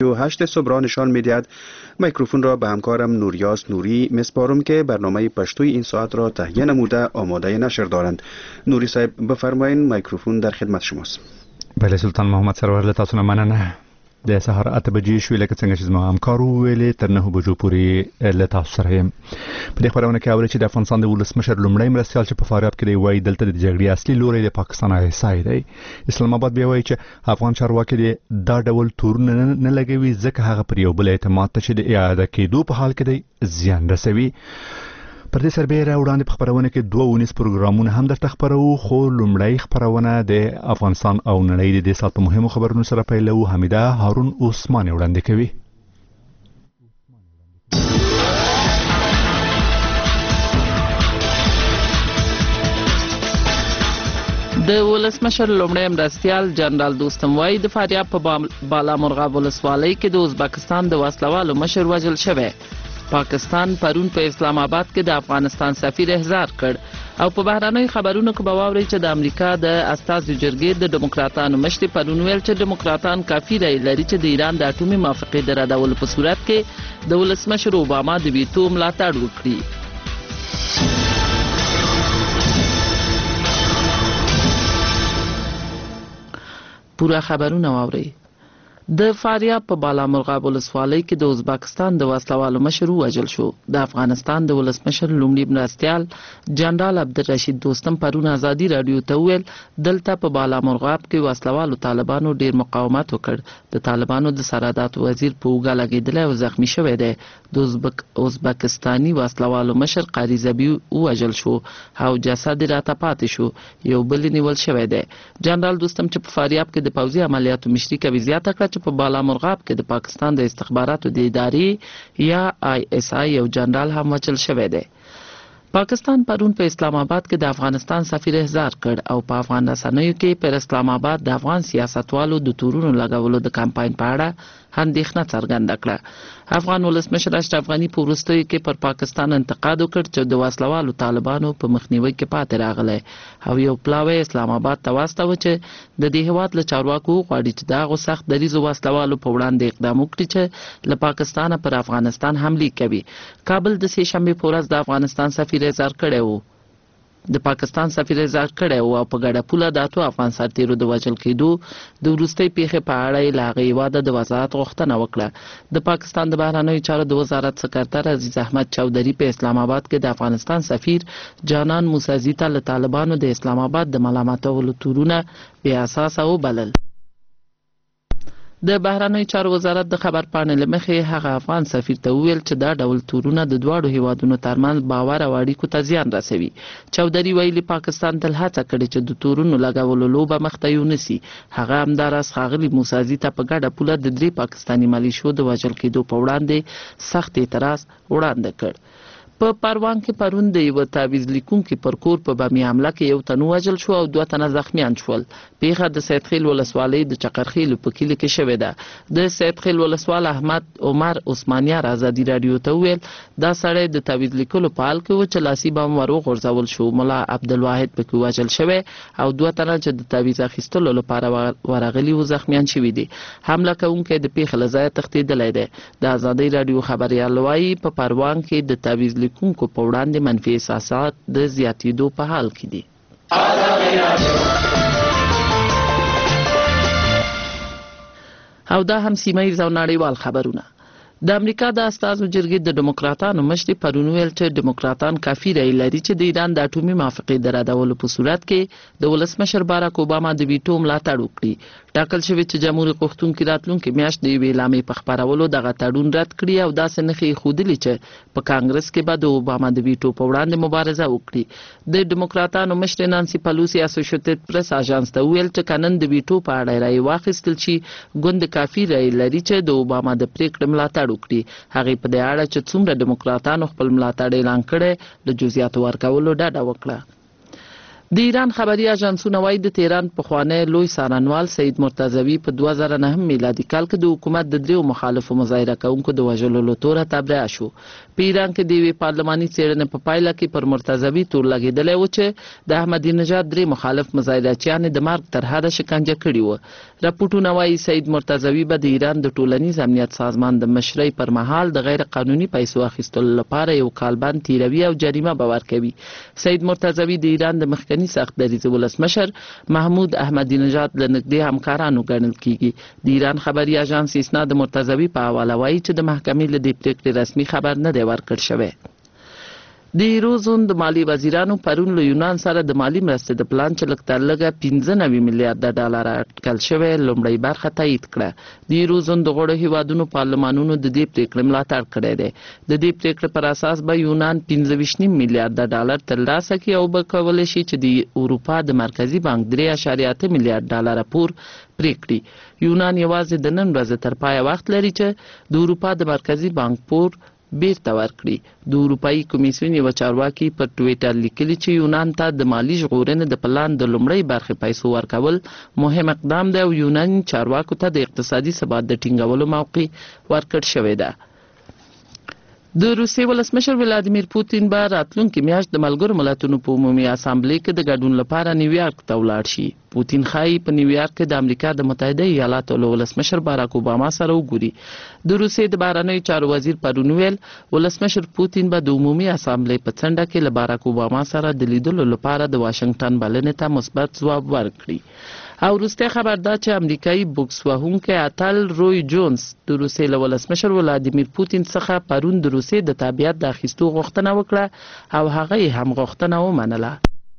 8 صبح را نشان می‌دهد. میکروفون را به همکارم نوریاس نوری میسپارم که برنامه پشتوی این ساعت را تهیه نموده آماده نشر دارند. نوری صاحب بفرمایید، میکروفون در خدمت شماست. بله سلطان محمد سرور له تاسو نه مننه. د سهار 8 بجې شوې لکه څنګه چې زما همکار وویلې تر 9 بجو پورې له تاسو سره یم. په دې خبرونه کې اورئ چې د افغانستان د ولسمشر لومړی مرستیال چې په فاریاب کې دی وایي دلته د جګړې اصلي لوری د پاکستان ایسای دی. اسلام آباد بیا وایي چې افغان چارواکي دا ډول تورونه نه لګوي ځکه هغه پر یو بل اعتماد ته چې د اعاده کېدو په حال کې دی زیان رسوي. پر دې سربېره وړاندې په خبرونه کې 2 ونیس پروګرامونه هم درته خبرو، خو لومړی خبرونه د افغانستان او نړۍ د دې سات په مهمو خبرونو سره پیلو. حمیده هارون عثمان وړاندې کوي. د ولسمشر لومړی مرستیال جنرال دوستم وایي د فاریاب په بالامرغاب ولسوالۍ کې د ازبکستان د وسلوالو مشر وژل شوی. پاکستان پرون په اسلام آباد کې د افغانستان سفیر احضار کړ. او په بهرنۍ خبرونو کې به واورئ چې د امریکا د استازو جرګې د ډیموکراتانو مشر پرون ویل چې ډیموکراتان کافي رای لري چې د ایران د اټومي موافقې د ردولو په صورت کې د ولسمشر اوباما د ویتو ملاتړ وکړي. پورا خبرونه واورئ. د فاریاب په بالامرغاب ولسوالۍ کې د ازبکستان د وسلوالو مشر وژل شو. د افغانستان د ولسمشر لومړي مرستیال جنرال عبدالرشید دوستم پرون ازادي رادیو ته ویل دلته په بالامرغاب کې وسلوالو طالبانو ډیر مقاومت وکړ. د طالبانو د سرحداتو وزیر په اوږه لګېدلی او زخمی شوی دی. د ازبکستاني وسلوالو مشر قاری زبی وژل شو او جسد راته پاتې شو. یو بل نیول شوی دی. جنرال دوستم چې په فاریاب کې د پوځي عملیاتو مشري کوي زیاته کړه چې په بالامرغاب کې د پاکستان د استخباراتو د ادارې یا ISI یو جنرال هم وژل شوی دی. پاکستان پرون په اسلام آباد کې د افغانستان سفیر احضار کړ او په افغان رسنیو کې پر اسلام آباد د افغان سیاستوالو د تورونو لګولو د کمپاین په اړه اندېښنه څرګنده کړه. افغان ولسمشر اشرف غني په وروستیو کې پر پاکستان انتقاد وکړ چې د وسلوالو طالبانو په مخنیوي کې پاتې راغلی او یو پلاوی اسلام آباد ته واستوه چې د دې هیواد له چارواکو غواړي چې دغه سخت دریځو وسلوالو په وړاندې اقدام وکړي چې له پاکستانه پر افغانستان حملې کوي. کابل د سې شنبې په ورځ د افغانستان سفیر احضار کړی و. د پاکستان سفیر احضار کړی و او په ګډه پوله د 8 افغان سرتیرو د وژل کېدو د وروستۍ پیښې په اړه یې له هغه هېواده د وضاحت غوښتنه وکړه. د پاکستان د بهرنیو چارو د وزارت سکرتر عزیز احمد چودري په اسلام آباد کې د افغانستان سفیر جانان موسیزي ته له طالبانو د اسلام آباد د ملامتولو تورونه بې اساسه وبلل. د بهرنیو چارو وزارت د خبر پاڼې له مخې هغه افغان سفیر ته وویل چې دا ډول تورونه د دواړو هیوادونو ترمنځ باور او اړیکو ته زیان رسوي. چودري ویلي پاکستان تل هڅه کړې چې د تورونو لګولو لوبه مخته یونیسي. هغه همداراز ښاغلي موسیزي ته په ګډه پوله د 3 پاکستاني ملیشو د وژل کېدو په وړاندې سخت اعتراض وړاندې کړ. په پروان کې پرون د یو تعویض لیکونکي پر کور په بمي حمله کې یو تن وژل شو او 2 تنه زخمیان شول. پیښه د سیدخیل ولسوالۍ د چقرخیل په کلي کې شوې ده. د سیدخیل ولسوال احمد عمر عثمانیار ازادي رادیو ته ویل دا سړی د تعویض لیکلو په حال کې و چې لاسي بم وغورځول شو. ملا عبدالواحد پکې وژل شوی او 2 تنه چې د تعویض اخیستلو لپاره ورغلي و زخمیان شوي دي. حمله کوونکی د پیښې له ځایه تښتېدلی دی. د ازادي رادیو خبریال وایي په پروان کې د تعویض کوونکو په وړاندې منفي احساسات د زیاتېدو په حال کې دي. او دا هم سیمه ییز او نړیوال خبرونه. د امریکا د استازو جرګې د ډیموکراتانو مشر پرون ویل چې ډیموکراتان کافي رای لري چې د ایران د اټومي موافقې د ردولو په صورت کې د ولسمشر باراک اوباما د ویټو ملاتړ وکړي. ټاکل شوی چې جمهوریت غوښتونکي راتلونکي میاشت د یوې اعلامیې په خپرولو دغه تړون رد کړي او داسې نښې ښودلي چې په کانګرس کې به د اوباما د ویټو په وړاندې مبارزه وکړي. د ډیموکراتانو مشر نانسي پلوسی اسوسییټډ پریس اژانس ته ویل چې کنن د ویټو په اړه رای واخیستل شي ګوند کافي رای لري چې د اوباما د پریکړې ملاتړ وکړي. هغه په دې اړه چې څومره ډیموکراتانو خپل ملاتړ اعلان کړي د جزئیاتو ورکولو ډاډ وکړه. د ایران خبري اژانسونه وايي د تهران پخوانی لوی څارنوال سید مرتضوي په 2009 میلادي کال کې د حکومت د دریو مخالفو مظاهره کوونکو د وژلو له توره تبرئه شو. په ایران کې د یوې پارلماني څېړنې په پایله کې پر مرتضوي تور لګېدلی و چې د احمدي نژاد درې مخالف مظاهرچیان د مرګ تر حده شکنجه کړي و. راپورټونه وايي سید مرتضوي به د ایران د ټولنیز امنیت سازمان د مشرۍ پر مهال د غیر قانوني پیسو اخیستلو لپاره یو کالبند تیروي او جریمه به ورکوي. سید مرتضوي د ایران د مخکني سخت دریځ ولسمشر محمود احمدي نژاد له نږدې همکارانو ګڼل کیږي. د ایران خبري اژانس اسنا د مرتضوي په حواله وايي چې د محکمې له دې پریکړې رسمي خبر نه دی ورکړل شوی. د ایروزون د مالی وزیرانو پرون له یونان سره د مالی مرستې د پلان چې لږ تر لږه 95 میلیارډ ډالر اټکل شوی لومړی برخه تایید کړه. د ایروزون د غړو هیوادونو پارلمانونو د دې پریکړې ملاتړ کړی دی. د دې پریکړې پر اساس به یونان 15 میلیارډ ډالر ترلاسه کړي او به کولی شي چې د اروپا د مرکزی بانک 3.8 میلیارډ ډالر پور پریکړي. یونان یوازې د نن ورځې تر پای وخت لري چې د اروپا د مرکزی بانک پور بیرته ورکړي. د اروپایي کمیسیون یو چارواکي پر ټویټر لیکلي چې یونان ته د مالی ژغورنې د پلان د لومړۍ برخې پیسو ورکول مهم اقدام دی او یوناني چارواکو ته د اقتصادي ثبات د ټینګولو موقع ورکړل شوې ده. د روسیې ولسمشر ولادیمیر پوتین به راتلونکې میاشت د ملګرو ملتونو په عمومي اسامبلې کې د ګډون لپاره نیویارک ته ولاړ شي. پوتین ښایي په نیویارک کې د امریکا د متحده ایالاتو له ولسمشر باراک اوباما سره وګوري. د روسیې د بهرنیو چارو وزیر پرون ویل ولسمشر پوتین به د عمومي اسامبلې په څنډه کې له باراک اوباما سره د لیدلو لپاره د واشنگټن بلنې ته مثبت ځواب ورکړي. او وروستی خبر دا چې امریکایي بوکس وهونکی اتل روی جونز د روسیې له ولسمشر ولادیمیر پوتین څخه پرون د روسیې د تابعیت د اخیستو غوښتنه وکړه او هغه یې هم غوښتنه ومنله.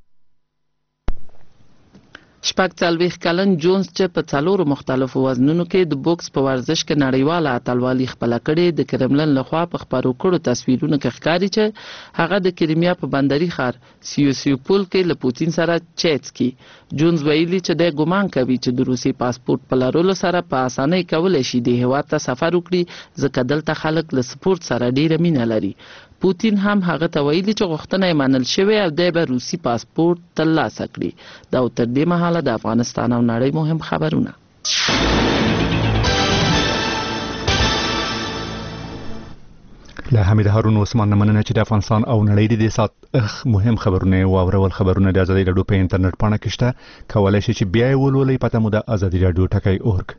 46 کلن جونز چې په 4 مختلفو وزنونو کې د بوکس په ورزش کې نړیواله اتلوالي خپله کړې، د کرملن لخوا په خپرو کړو تصویرونو کې ښکاري چې هغه د کریمیا په بندري ښار سیوسیوپول کې له پوتین سره چیټ کی. جونز ویلي چې د ګمان کوي چې د روسي پاسپورت په لرلو سره په اسانۍ کولی شي د هیواد ته سفر وکړي ځکه دلته خلک له سپورت سره ډیره مینه لري. پوتین هم هغه ته ویلي چې غوښتنه یې منل شوې او دی به روسي پاسپورت ترلاسه کړي. دا تر دې مهاله د افغانستان او نړۍ مهم خبرونه. له حمید هارون عثمان مننه چې د افغانستان او نړۍ د سات مهم خبرونه او اورول خبرونه د ازادي رادیو په انټرنیټ باندې کېشته کولای شي چې بیا ولولې پته مو د ازادي رادیو ټکی اورګ.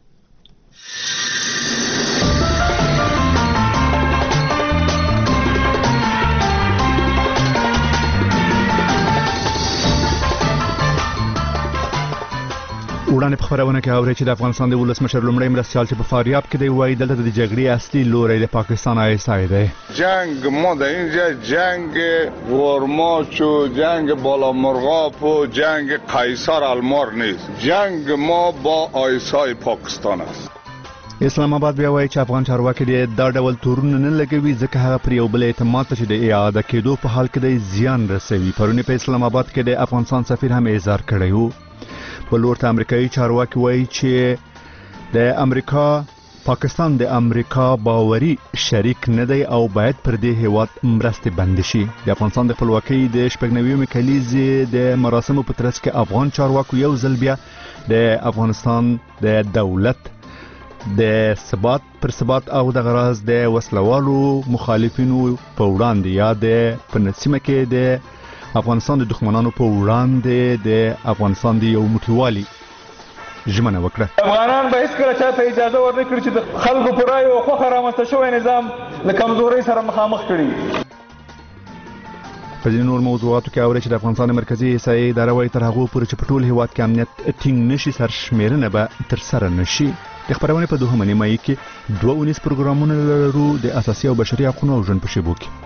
وړاندې په خبرونه کې اوري چې د افغانستان د ولسمشر لومړی مرستیال چې په فاریاب کې دی وایي دلته د جګړې اصلي لوری د پاکستان آیسای دی. جنگ ما در اینجا جنگ ورماچ و جنگ بالا مرغاب و جنگ قیصر المار نیست. جنگ ما با آیسای پاکستان است. اسلام آباد بیا وایي چې افغان چارواکي دا ډول تورونه نه لګوي ځکه هغه پر یو بل اعتماد ته چې د اعاده کېدو په حال کې د زیان رسوي. پرون په اسلام آباد کې د افغانستان سفیر هم اظهار کړی وو. بل ورته امریکایي چارواکي وایي چې د امریکا پاکستان د امریکا باوري شریک نه دی او باید پر دې هیواد مرستې بند شي. د افغانستان د خپلواکۍ د 90 کلیزې د مراسمو په ترڅ کې افغان چارواکو یو ځل بیا د افغانستان د دولت د ثبات پر ثبات او د غراض د وسلوالو مخالفینو په وړاندې یا د پنځمه کې د افغانستان د دښمنانو په وړاندې د افغانستان د یو موټیوالي ژمنه وکړه. افغانان به هیڅکله چاته اجازه ورنکړي چې د خلکو پر رایو او خوښه رامنځته شوی نظام له کمزورۍ سره مخامخ کړي. په ځینو نور موضوعاتو کې اوري چې د افغانستان مرکزی احصایې اداره وايي تر هغو پورې چې په ټول هیواد کې امنیت ټینګ نشي سرشمېرنه به ترسره نشي. د خبرونې په دوهمه نیمایي کې 2 پروګرامونه لرو د اساسي او بشري حقوقو او ژوند په شیبو کې.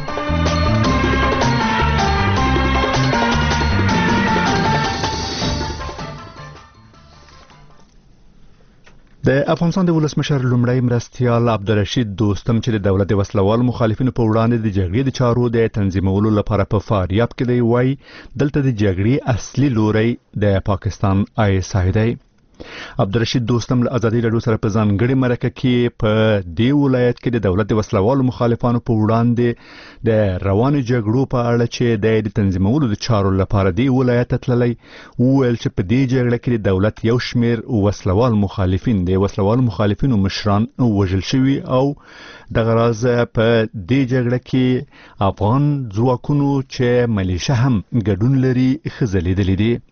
د افغانستان د ولسمشر لومړی مرستیال عبدالرشید دوستم چې د دولت د وسلوال مخالفینو په وړاندې د جګړې د چارو د تنظیمولو لپاره په فاریاب کې دی وایي دلته د جګړې اصلي لوری د پاکستان آیسای دی. عبدالرشید دوستم له ازادي رادیو سره په ځانګړي مرکه کې په دې ولایت کې د دولت د وسلوالو مخالفانو په وړاندې د رواني جګړو په اړه چې د تنظیمولو د چارو لپاره دی ولایت تللی وویل چې په دې جګړه کې د دولت یو شمیر وسلوال مخالفین د وسلوال مخالفینو مشران وژل شوي او د غراز په دې جګړه کې افغان ځواکونو چې ملیشه هم ګډون لري خزلیدلې دي.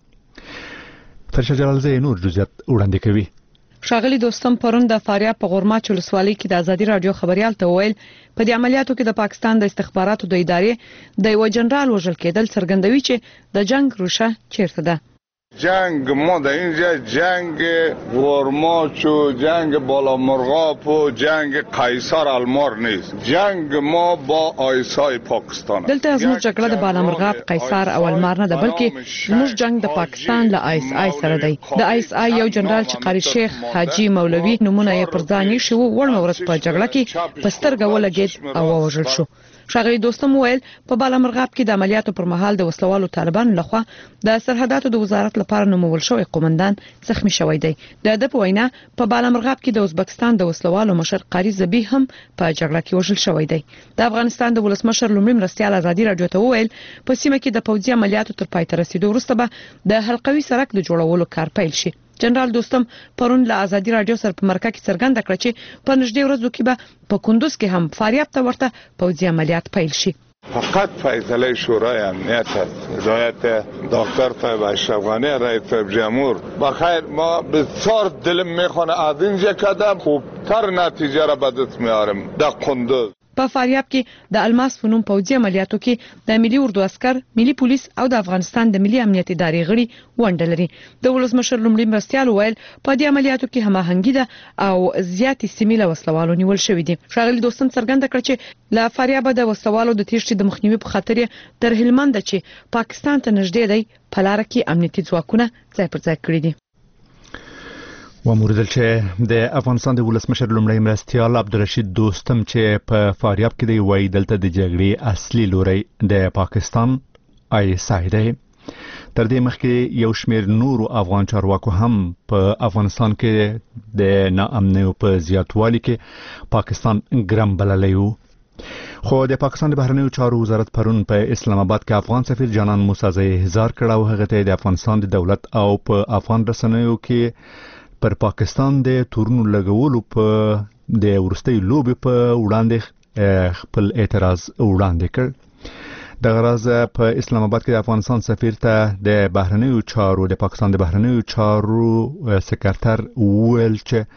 فرشا جلالزی نور جزئیات وړاندې کوي. ښاغلي دوستم پرون د فاریاب په غورماچ ولسوالۍ کې د ازادي رادیو خبريال ته ویل په دې عملیاتو کې د پاکستان د استخباراتو د ادارې د یو جنرال وژل کېدل څرګندوي چې د جنگ روشه چیرته ده. جنگ ما در اینجا جنگ غورماچ و جنگ بالا مرغاب و جنگ قیصر المار نیست. جنگ ما با آیسای پاکستان. دلته زموږ جګړه د بالا مرغاب قیصر او المار نه ده بلکې زموږ جنگ د پاکستان له آیس آی سره دی. د آیس آی یو جنرال چې قاری شیخ حاجی مولوی نمونه یې پر ځان یې شو ورنه ورځ په جګړه کې پسترګه ولګید او وژل شو. ښاغلي دوستم ویل په بالا مرغاب کې د عملیاتو پر مهال د وسلوالو طالبانو لخوا د سرحداتو د وزارت لپاره نومول شوی قومندان زخمی شوی دی. د په وینا په بالا مرغاب کې د ازبکستان د وسلوالو مشر قاری زبی هم په جګړه کې وژل شوی دی. د افغانستان د ولسمشر لومړي مرستیال ازادي رادیو ته ویل په سیمه کې د پوځي عملیاتو تر پای ته رسیدو وروسته به د حلقوي سړک د جوړولو کار پیل شي. جنرال دوستم پرون له ازادي رادیو سره په مرکه کې څرګنده کړه چې په نږدې ورځو کې به په کندوز کې هم فاریاب ته ورته پوځي عملیات پیل شي. فقط فیصله شورای امنیت است. هدایت دکتر طیب اشرف غنی رئیس جمهور بخیر ما بسیار دلم میخوانه از اینجا قدم خوبتر نتیجه را به دست میارم در کندوز. په فاریاب کې د الماس فنون پوځي عملیاتو کې د ملي اردو عسكر، ملي پولیس او د افغانستان د ملي امنیتي ادارې غړي ونډه لري. د ولسمشر لومړي مرستیال ویل په دې عملیاتو کې هماهنګي ده او زیاتې سیمې له وسلوالو نیول شوې دي. ښاغلي دوستم څرګنده کړ چې له فاریاب د وسلوالو د تیښتې د مخنیوي په خاطر تر هلمند چې پاکستان ته نږدې دی په لار کې امنیتي ځواکونه ځای پر ځای کړی دي. وموردل چې د افغانستان د ولسمشر لومړی مرستیال عبدالرشید دوستم چې په فاریاب کې دی وایي دلته د جګړې اصلي لوری د پاکستان آیس آی دی. تر دې مخکې یو شمېر نورو افغان چارواکو هم په افغانستان کې د ناامنیو په زیاتوالي کې پاکستان ګرم بللی و. خو د پاکستان د بهرنیو چارو وزارت پرون په اسلام آباد کې افغان سفیر جانان موسازی احضار کړ او هغه ته د افغانستان د دولت او په افغان رسنیو کې پر پاکستان د تورونو لګولو په د ورستۍ لوبې په وړاندې خپل اعتراض وړاندې کړ. د غراز په اسلام آباد کې د افغانستان سفیر ته د بهرنیو چارو د پاکستان د بهرنیو چارو سکرټر ویل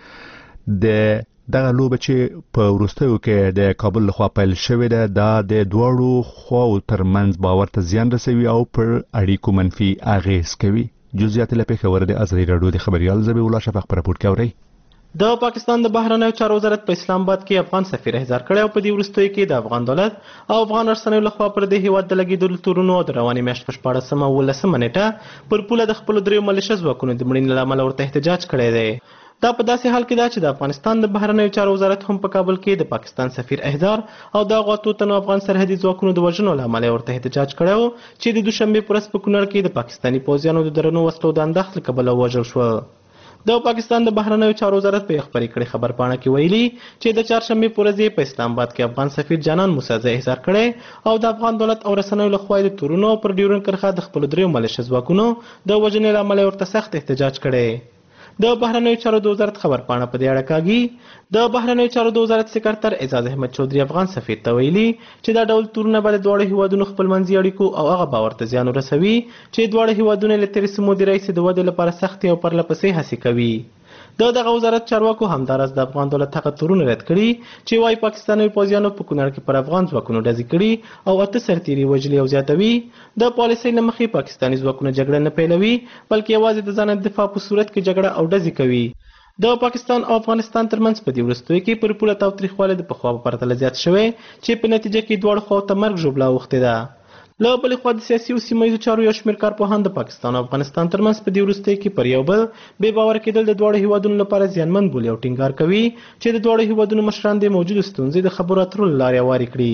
چې دغه لوبه چې په ورستیو کې د کابل لخوا پیل شوې ده دا د دواړو خواو ترمنځ باور ته زیان رسوي او پر اړیکو منفي اغیز کوي. جزئیات له پیښور د ازادي رادیو د خبريال زبی الله شفق پر راپور کوي. د پاکستان د بهرنیو چارو وزارت په اسلام آباد کې افغان سفیر احضار کړی او په دې وروستیو کې د افغان دولت او افغان رسنیو لخوا پر دې هیواد د لګیدلو تورونو د رواني میاشت په 14 نیټه پر پوله د خپل دریو ملیشه ځواکونو د مړینې له امله ورته احتجاج کړی دی. دا په داسې حال کې ده چې د افغانستان د بهرنیو چارو وزارت هم په کابل کې د پاکستان سفیر احضار او د غواتو تنو افغان سرحدي ځواکونو د وژنو له امله ورته احتجاج کړی و چې د دوشنبه پر ورځ په کونړ کې د پاکستاني پوځیانو د درنو وسلو د انداخت له کبله وژل شو. د پاکستان د بهرنیو چارو وزارت په خبري کړي خبر پاڼه کې ویلي چې د چهارشنبه پر ورځ په اسلام آباد کې افغان سفیر جانان موسازی احضار کړي او د افغان دولت او رسنیو له خوا د تورونو پر ډیورن کرخه د خپل دریو ملیشه ځواکونو د وژنې له امله ورته سخت احتجاج کړي. د بهرنیو چارو د وزارت خبر پاڼه په دې اړه کاږي د بهرنیو چارو د وزارت سکرټر اعزاز احمد چودري افغان سفیر ته ویلي چې دا ډول تورونه به د دواړو هیوادونو خپلمنځي اړیکو او هغه باور ته زیان ورسوي چې دواړو هیوادونو له تېرې سمو د رئیس د ودې لپاره سختې او پرلهپسې هڅې کوي. دغه وزارت چارواکو همدارس د افغان دولت هغه تورونه رد کړي چې وايي پاکستاني پوځیانو په کونړ کې پر افغان ځواکونو ډزې کړي او 8 سرتیري وژلي او زیاتوي. د پالیسۍ له مخې پاکستاني ځواکونه جګړه نه پیلوي بلکې یوازې د ځان دفاع په صورت کې جګړه او ډزې کوي. د پاکستان او افغانستان ترمنځ په دې وروستیو کې پر پوله تاوتریخوالی د پخوا په پرتله زیات شوی چې په نتیجه کې دواړو خواو ته مرګ ژوبله اوښتې ده. له بلې خوا د سیاسي او سیمه ییزو چارو یو شمېر کارپوهان د پاکستان او افغانستان ترمنځ په دې وروستیو کې پر یو بل بې باوره کېدل د دواړو هیوادونو لپاره زیانمن بولي او ټینګار کوي چې د دواړو هیوادونو مشران د موجودو ستونزې د خبرو اترو له لارې هوارې کړي.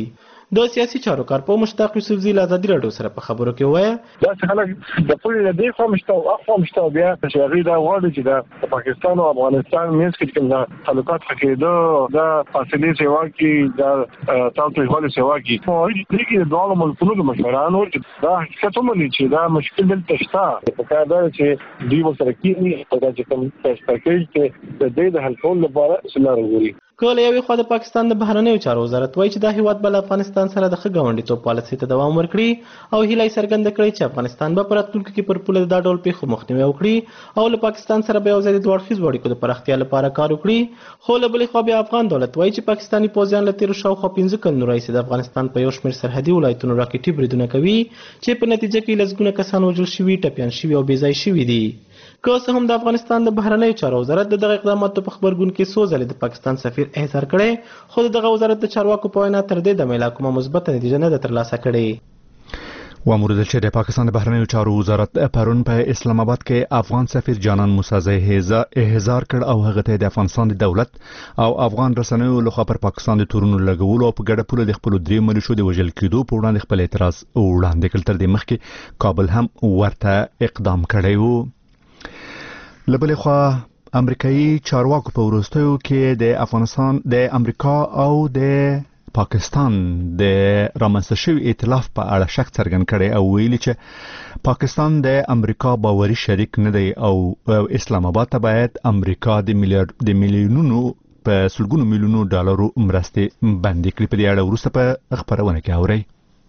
د سیاسي چارو کارپوه مشتاق یوسفزي له ازادي راډیو سره په خبرو کې وایي دا خلک د پولیسو د دې خامشته او اخوامشته بیا چې هغه دا غواړي چې د پاکستان او افغانستان منځ کې کوم تعلقات کېدو دا فاصله سیوا کې دا تاوتریخوالی سیوا کې او دې کې د دوه ملکونو د مشرانو دا حقیقت هم نه چې دا مشکل دلته شته په کار دا چې دوی سره کېږي دا چې کوم پرسپکټیو کې د دې د حل کولو لپاره سلار وګوري. کله یو خو د پاکستان د بهرنیو چارو وزارت وایي چې دا هیواد بل افغانستان سره د خګاونډیتوب پالیسي ته دوام ورکړي او هیله څرګنده کړې چې افغانستان به په راتلونکي کې پر پوله د ډول پیښو مخنیوي وکړي او له پاکستان سره به یو ځای د دوه اړخیزو اړیکو د پراختیا لپاره کار وکړي. خو له بلې خوا بیا افغان دولت وایي چې پاکستاني پوځیان له تیرو شاوخوا 15 کلونو راهیسې د افغانستان په یو شمېر سرحدي ولایتونو راکټي بریدونه کوي چې په نتیجه کې لسګونه کسان وژل شوي، ټپیان شوي او بې ځای شوي دي. که څه هم د افغانستان د بهرنیو چارو وزارت دغه اقداماتو په خبرګون کې څو ځلې د پاکستان سفیر احضار کړی خو دغه وزارت د چارواکو په وینا تر دې دمه لا کومه مثبته نتیجه نه ده ترلاسه کړې. وامور چې د پاکستان د بهرنیو چارو وزارت پرون په اسلام آباد کې افغان سفیر جانان موسازی احضار کړ او هغه ته د افغانستان د دولت او افغان رسنیو لخوا پر پاکستان د تورونو لګولو او په ګډه پوله د خپل درې ملیشو د وژل کېدو په وړاندې خپل اعتراض وړاندې کړ. تر دې مخکې کابل هم ورته اقدام کړی و. لبلې خوا امریکایي چارواکو په وروستیو کې د افغانستان د امریکا او د پاکستان د رامنځته شوي ائتلاف په اړه شک څرګند کړی او ویلي چې پاکستان د امریکا باوري شریک نه دی او اسلام آباد ته باید امریکا د میلیونونو په سلګونو میلیونو ډالرو مرستې بندي کړي. په دې اړه وروسته په خبرونه کې اورئ.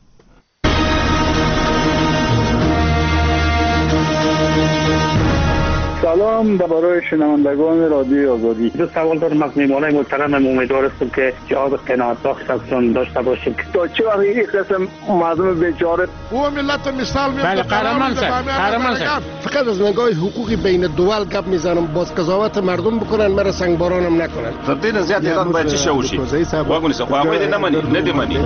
سلام برای شنوندگان رادیو آزادی. دو سوال دارم از میهمانان محترمم. امیدوار هستم که جواب قناعت بخشتون داشته باشیم. تا چه وقت این قسم مردم بیچاره او ملت مثال میاد. بله قهرمان شد. فقط از نگاه حقوقی بین دول گپ میزنم، باز قضاوت مردم بکنن، مرا سنگبارانم نکنن. تبدیل زیاد ایران باید چی شوشی؟ واگونی سه خواهی نمانی ندیمانی.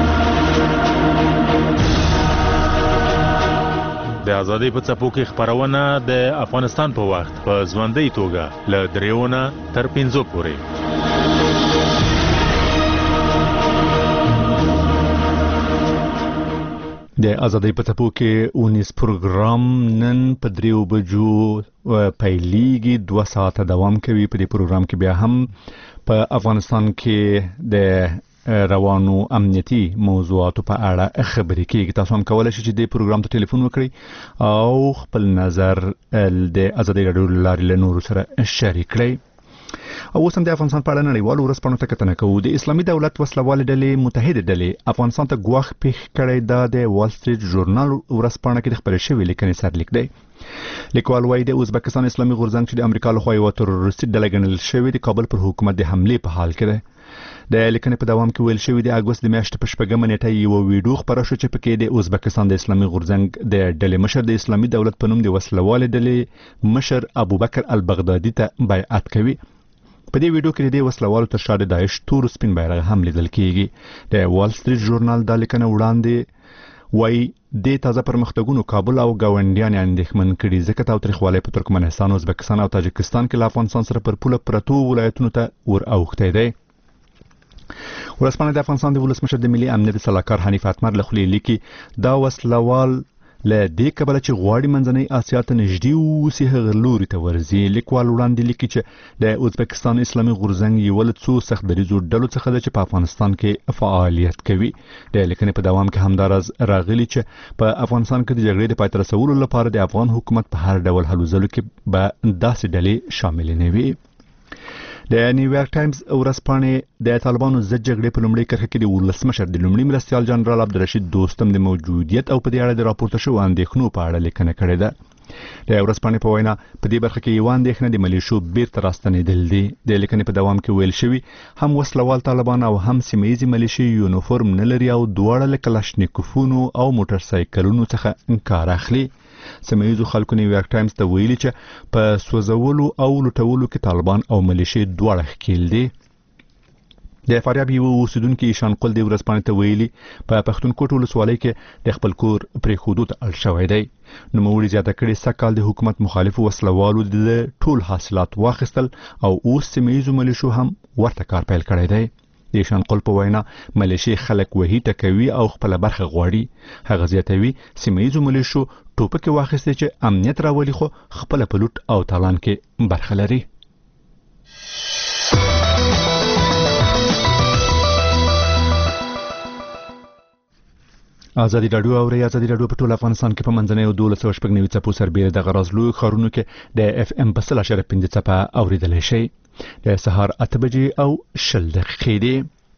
د ازادۍ په څپو کې خبرونه د افغانستان په وخت په ژوندۍ توګه له 3 تر 5 پورې. د ازادۍ په څپو کې 19 پروګرام نن په 3 بجو پیلېږي، 2 ساعته دوام کوي. په دې پروګرام کې بیا هم په افغانستان کې د روانو امنیتي موضوعاتو په اړه خبرې کیږي. تاسو هم کولای شئ چې د پروګرام ته ټلیفون وکړئ او خپل نظر د ازادۍ راډیو لارې له نورو سره شریک کړئ. او اوس هم د افغانستان په اړه نړیوالو ورځپاڼو ته کتنه کوو. د اسلامي دولت وسلوالې ډلې متحده ډلې افغانستان ته ګواښ پیښ کړی دا د وال سټریټ ژورنال ورځپاڼه کې د خبرې شوې لیکنې سرلیک دی. لیکوال وايي د ازبکستان اسلامي غورځنګ چې د امریکا لخوا یو تروریستي ډله ګڼل شوې د کابل پر حکومت د حملې په حال کې ده. د لیکنې په دوام کې ویل شوی د اګوست د میاشتې په 4 نیټه یو ویډیو خبره شو چې پکې د ازبکستان د اسلامي غورځنګ د ډلې مشر د اسلامي دولت په نوم د وسلوالې ډلې مشر ابوبکر البغدادي ته بیعت کوي. په دې ویډیو کې د وسلوالو تر شا د داعش تور سپین بیرغ هم لیدل کیږي. د وال سټریټ ژورنال د لیکنې وړاندې وایي د تازه پرمختګونو کابل او گاونډیان اندېښمن کړي ځکه تاوتریخوالی په ترکمنستان، ازبکستان او تاجکستان کې له افغانستان سره پر پوله پرتو ولایتونو ته ور اوښتی دی. ورځپاڼه د افغانستان د ولسمشر د ملي امنیت سلاکار حنیف اتمر له خولې لیکي دا وسلوال له دې کبله چې غواړي منځنۍ اسیا ته نږدې اوسي هغه لوري ته ورځي. لیکوال وړاندې لیکي چې د ازبکستان اسلامي غورځنګ یو له څو سختدریزو ډلو څخه ده چې په افغانستان کې فعالیت کوي. د لیکنې په دوام کې همداراز راغلي چې په افغانستان کې د جګړې د پای ته رسولو لپاره د افغان حکومت په هر ډول هلو ځلو کې به داسې ډلې شامل نه وي. د نیویارک ټایمز ورځپاڼې د طالبانو ضد جګړې په لومړۍ کرښه کې د ولسمشر د لومړي مرستیال جنرال عبدالرشید دوستم د موجودیت او په دې اړه د راپورته شوو اندېښنو په اړه لیکنه کړې ده. د ورځپاڼې په وینا په دې برخه کې یو اندېښنه د ملیشو بیرته راستنېدل دي. د لیکنې په دوام کې ویل شوي هم وسلوال طالبان او هم سیمه ییزې ملیشې یونیفورم نه لري او دواړه له کلاشنیکوفونو او موټر سایکلونو څخه کار اخلي. سیمه ییزو خلکو نیویارک ټایمز ته ویلي چې په سوځولو او لوټولو کې طالبان او ملیشې دواړه ښکیل دي. د فاریاب یو اوسیدونکي ایشان قل د ورځپاڼې ته ویلي په پښتونخوا ولسوالۍ کې د خپل کور پرېښودو ته اړ شوی دی. نوموړي زیاته کړې سږ کال د حکومت مخالفو وسلوالو د ټول حاصلات واخیستل او اوس سیمه ییزو ملیشو هم ورته کار پیل کړی دی. د شانقل په وینا ملیشي خلک وهي ټکوي او خپل برخه غواړي. هغه زیاتوي سیمه ییزو ملیشو ټوپکې واخیستې چې امنیت راولي خو خپل په لوټ او تالان کې برخه لري. ازادي راډیو او ازادي راډیو په ټول افغانستان کې په منځنۍ 1290 څپو سربېره د غرازلو خارونو کې د اف ام په 0.5 څپه اوریدلای شي. د سهار 8 بجې او 10 دقیقې دي.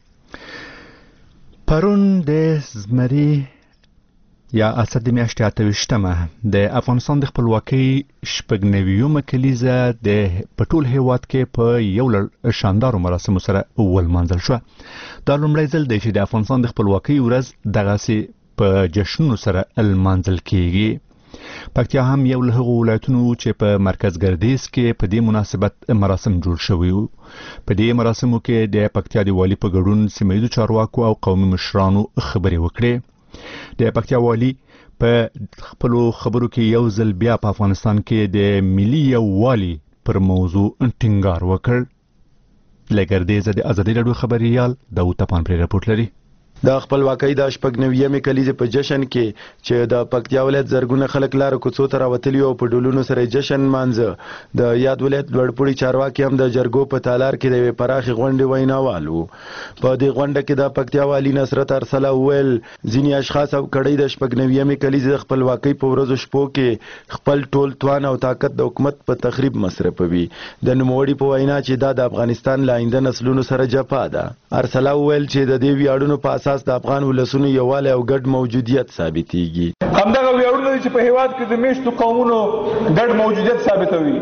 پرون د زمري یا اسد میاشتې 28مه د افغانستان د خپلواکۍ 90مه کلیزه د پټول هیواد کې په یو لړ شاندارو مراسمو سره ولمانځل شو. دا لومړی ځل دی چې د افغانستان د خپلواکۍ ورځ دغسې په جشنونو سره المانځل کیږي. پکتیا هم یو له هغو ولایتونو چې په مرکز ګردیز کې په دې مناسبت مراسم جوړ شوي وو. په دې مراسمو کې د پکتیا د والي په ګډون سیمه ییزو چارواکو او قومي مشرانو خبرې وکړې. د پکتیا والي په خپلو خبرو کې یو ځل بیا په افغانستان کې د ملي یووالي پر موضوع ټینګار وکړ. له ګردیزه د ازادي راډیو خبريال داوود طپان پر راپورټ لري. د خپلواکۍ د 90مې کلیزې په جشن کې چې د پکتیا ولایت زرګونه خلک لار کوڅو ته راوتلي او په ډولونو سره جشن مانځه. د یاد ولایت لوړپوړي چارواکي هم د جرګو په تالار کې د پراخې غونډې ویناوال وو. په دې غونډه کې د پکتیا والی نصرت ارسله ویل ځینې اشخاص او کړۍ د 90مې کلیزې د خپلواکۍ په ورځو شپو کې خپل ټول توان او طاقت د حکومت په تخریب مصرفوي. د نوموړي په وینا چې دا د افغانستان لاینده نسلونو سره جفا ده. ارسله ویل چې د دې ویاړونو په اساس د افغان ولسونو یووالی او ګډ موجودیت ثابتېږي. همدغه ویاړونه چې په هیواد کې د میشتو قومونو ګډ موجودیت ثابتوي.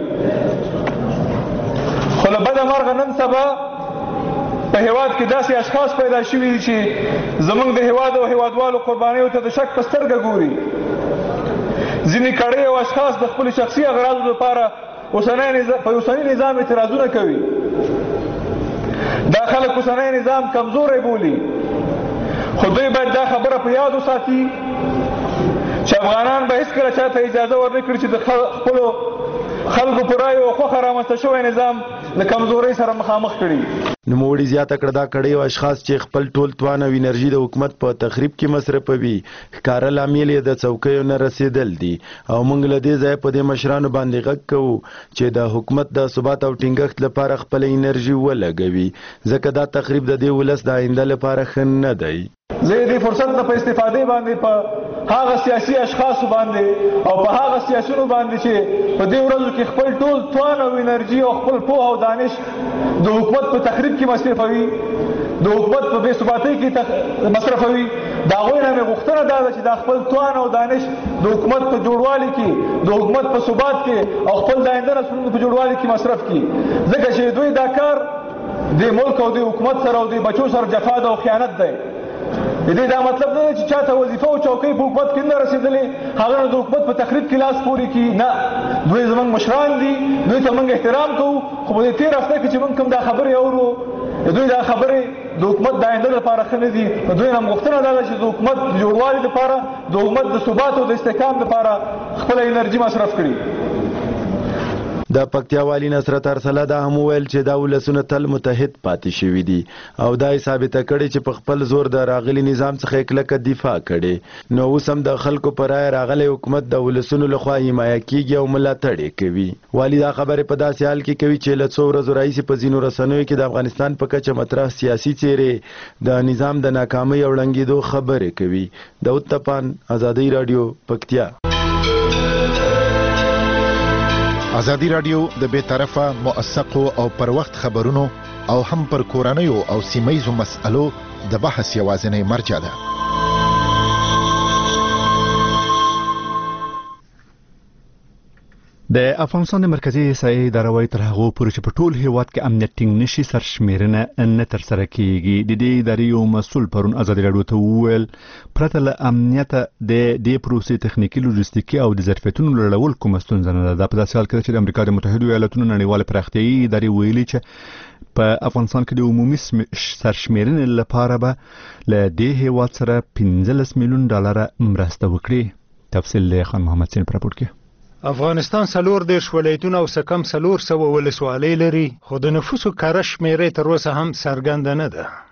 خو له بده مرغه نن سبا په هیواد کې داسې اشخاص پیدا شوي دي چې زموږ د هیواد او هیوادوالو قربانیو ته د شک په سترګه ګوري. ځینې کړۍ او اشخاص د خپل شخصي اغراضو لپاره په اوسني نظام اعتراضونه کوي. دا خلک اوسنی نظام کمزوری بولي، خو دوی باید دا خبره په یاد وساتي چې افغانان به هیڅکله چاته اجازه ورنه کړي چې د خپلو خلکو په رایو او خوښه رامنځته شوی نظام له کمزورۍ سره مخامخ کړي. نوموړي زیاته کړه دا کړۍ او اشخاص چې خپل ټول توان او انرژي د حکومت په تخریب کې مصرفوي ښکاره لامل یې د څوکیو نه رسېدل دي او موږ له دې ځایه په دې مشرانو باندې غږ کوو چې د حکومت د ثبات او ټینګښت لپاره خپل انرژي ولګوي، ځکه دا تخریب د دې ولس د آینده لپاره ښه نه دی. زه دې فرصت نه په استفادې باندې په هغه سیاسي اشخاص باندې او په هغه سیاسيونو باندې چې په دې ورځو کې خپل ټول توان او انرژي او خپل پوهه او دانش د حکومت په تخریب کې مصرفوي، د حکومت په بې ثباتۍ کې مصرفوي، د هغوی نه مې غوښتنه دا ده چې دا خپل توان او دانش د حکومت په جوړوالي کې، د حکومت په ثبات کې او خپل د آینده نسلونو په جوړوالي کې مصرف کړي، ځکه چې دوی دا کار د ملک او د حکومت سره او د بچو سره جفا ده او خیانت دی. دې دا مطلب نه چې چاته وظیفه او چوکۍ په حکومت کې نه رسېدلې هغه د حکومت په تخریب کې لاس پورې کړي. نه، دوی زموږ مشران دي، دوی ته موږ احترام کوو، خو په دې تېر هفته کې چې موږ کوم دا خبرې اورو دوی دا خبرې د حکومت د آینده لپاره ښه نه دي. دوی نه غوښتنه دا ده چې د حکومت د جوړوالي لپاره، د حکومت د ثبات او د استحکام لپاره خپله انرژي مصرف کړي. د پکتیا والی نصرت ارسله دا هم ویل چې دا ولسونه تل متحد پاتې شوي دي او دا یې ثابته کړې چې په خپل زور د راغلي نظام څخه کلکه دفاع کړي. نو اوس هم د خلکو پر رایه راغلی حکومت د ولسونو لخوا حمایه کیږي او ملاتړ یې کوي. والی دا خبرې په داسې حال کې کوي چې له څو ورځو راهیسې په ځینو رسنیو کې د افغانستان په کچه مطرح سیاسي څیرې د نظام د ناکامۍ او ړنګېدو خبرې کوي. داود طپان، ازادي راډیو، پکتیا. ازادي راډیو د بې طرفه، موثقو او پر وخت خبرونو او هم پر کورنیو او سیمه‌ییزو مسألو د بحث یوازینی مرجع ده. د افغانستان د مرکزی احصایې اداره تر هغه پورې چې په ټول هیواد کې امنیت ټینګ نشي سرشمیرنه نه ترسره کیږي. د دې ادارې یو مسؤل پرون ازادي راډیو ته وویل پرته له امنیت د دې پروسې تخنیکی، لوجستیکي او د ظرفیتونو لړول کوم ستونزه نه ده. په داسې حال کې چې د امریکا د متحده ایالاتونو نړیوال پراختیایي ادارې ویلي چې په افغانستان کې د عمومي سرشمیرنې لپاره به له دې هیواد سره $15 میلیون مرسته وکړي. تفصیل له خان محمد سین پر راپورټ کې. افغانستان 40 ولایتونه او څه کم 400 ولسوالۍ لري، خو د نفوسو کره شمیرې تر اوسه هم څرګنده نه ده.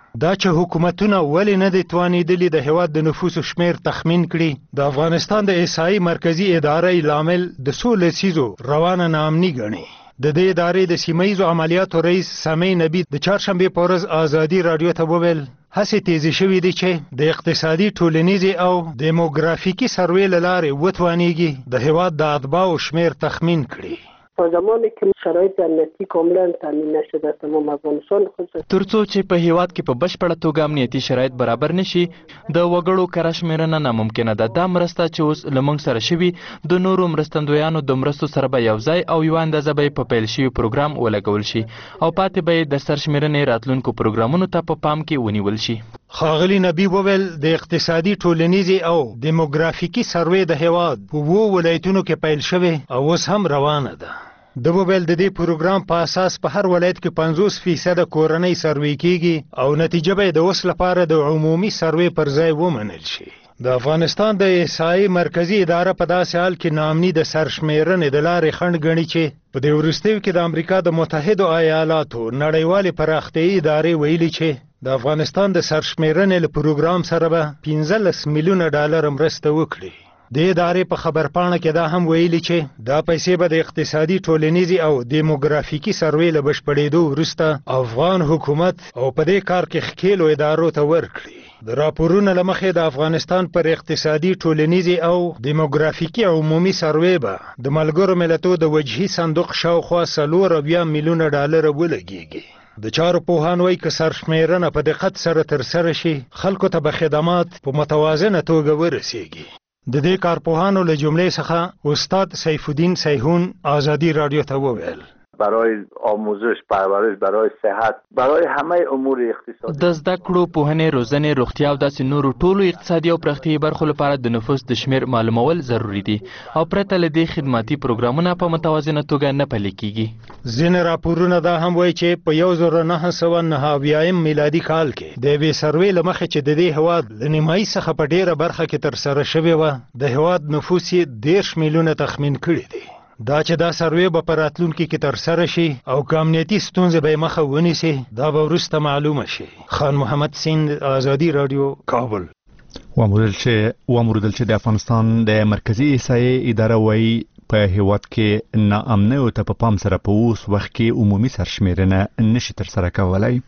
دا چې حکومتونه ولې نه دي توانېدلي د هیواد د نفوسو شمیر تخمین کړي. د افغانستان د احصایې مرکزی ادارې لامل د څو لسیزو روانه ناامني ګڼي. د دې ادارې د سیمهیزو عملیاتو رئیس سامي نبی د چهارشنبې په ورځ ازادي رادیو ته وویل هڅې تیزې شوې دي چې د اقتصادي ټولنیزې او دیموګرافیکي سروې له لارې وتوانېږي د هیواد د اتباعو شمیر تخمین کړي. تا زمانی که شرایط امنیتی کاملا تامین نشده تمام افغانستان خصوصا ترڅو چې په هیواد کې په بشپړه توګه امنیتي شرایط برابر نشي د وګړو کره شمیرنه ناممکنه ده. دا مرسته چې اوس لمونږ سره شوي د نورو مرستندویانو د مرستو سره به یوځای او یو اندازه به په پیل شوي پروګرام ولګول شي او پاتې به د سرشمیرنې راتلونکو پروګرامونو ته په پام کې ونیول شي. ښاغلي نبی وویل د اقتصادي ټولنیزې او دیموګرافیکي سروې د هیواد په 2 ولایتونو کې پیل شوی او اوس هم روانه ده. د وویل د دې پروګرام په اساس په هر ولایت کې 50% کورنۍ سروې کیږي او نتیجه به د اوس لپاره د عمومي سروې پر ځای ومنل شي. د افغانستان د احصایې مرکزی اداره په داسې حال کې ناامني د سرشمیرنې د لارې خنډ ګڼي چې په دې وروستیو کې د امریکا د متحدو ایالاتو نړیوالې پراختیایي ادارې ویلي چې د افغانستان د سرشمیرنې له پروګرام سره به 15 میلیونه ډالر مرسته وکړي. د ادارې په خبرپاڼه کې دا هم ویلي چې دا پیسې به د اقتصادي ټولنیزې او دیموګرافیکي سروې له بشپړېدو وروسته افغان حکومت او په دې کار کې ښکېلو ادارو ته ورکړي. د راپورونو له مخې د افغانستان پر اقتصادي ټولنیزې او دیموګرافیکي عمومي سروې به د ملګرو ملتونو د وجهي صندوق شاوخوا 4 میلیونه ډالر ولګېږي. د چارو پوهان وایي که سرشمیرنه په دقت سره ترسره شي خلکو ته به خدمات په متوازنه توګه ورسیږي. د دې کارپوهانو له جملې څخه استاد سیف الدین سیحون ازادي رادیو ته وویل برای آموزش، پرورش، برای صحت، برای همه امور اقتصادی د زده کړو، پوهنې، روزنې، روغتیا او داسې نورو ټولو اقتصادي او پراختیایي برخو لپاره د نفوس د شمیر معلومول ضروري دي او پرته له دې خدماتي پروګرامونه په متوازنه توګه نه پلي کیږي. ځینې راپورونه دا هم وایي چې په 1999 میلادي کال کې د یوې سروې له مخې چې د دې هیواد له نیمایي څخه په ډېره برخه کې ترسره شوې وه د هیواد نفوس یې 10 میلیونه تخمین کړي دي. دا چې دا سروې به په راتلونکي کې ترسره شي او که امنیتي ستونزې به یې مخه ونیسي دا به وروسته معلومه شي. خان محمد سیند، ازادي رادیو، کابل. واموردل چې د افغانستان د مرکزی احصایې اداره وایي په هیواد کې ناامنیو ته په پام سره په اوس وخت کې عمومي سرشمیرنه نشي ترسره کولای.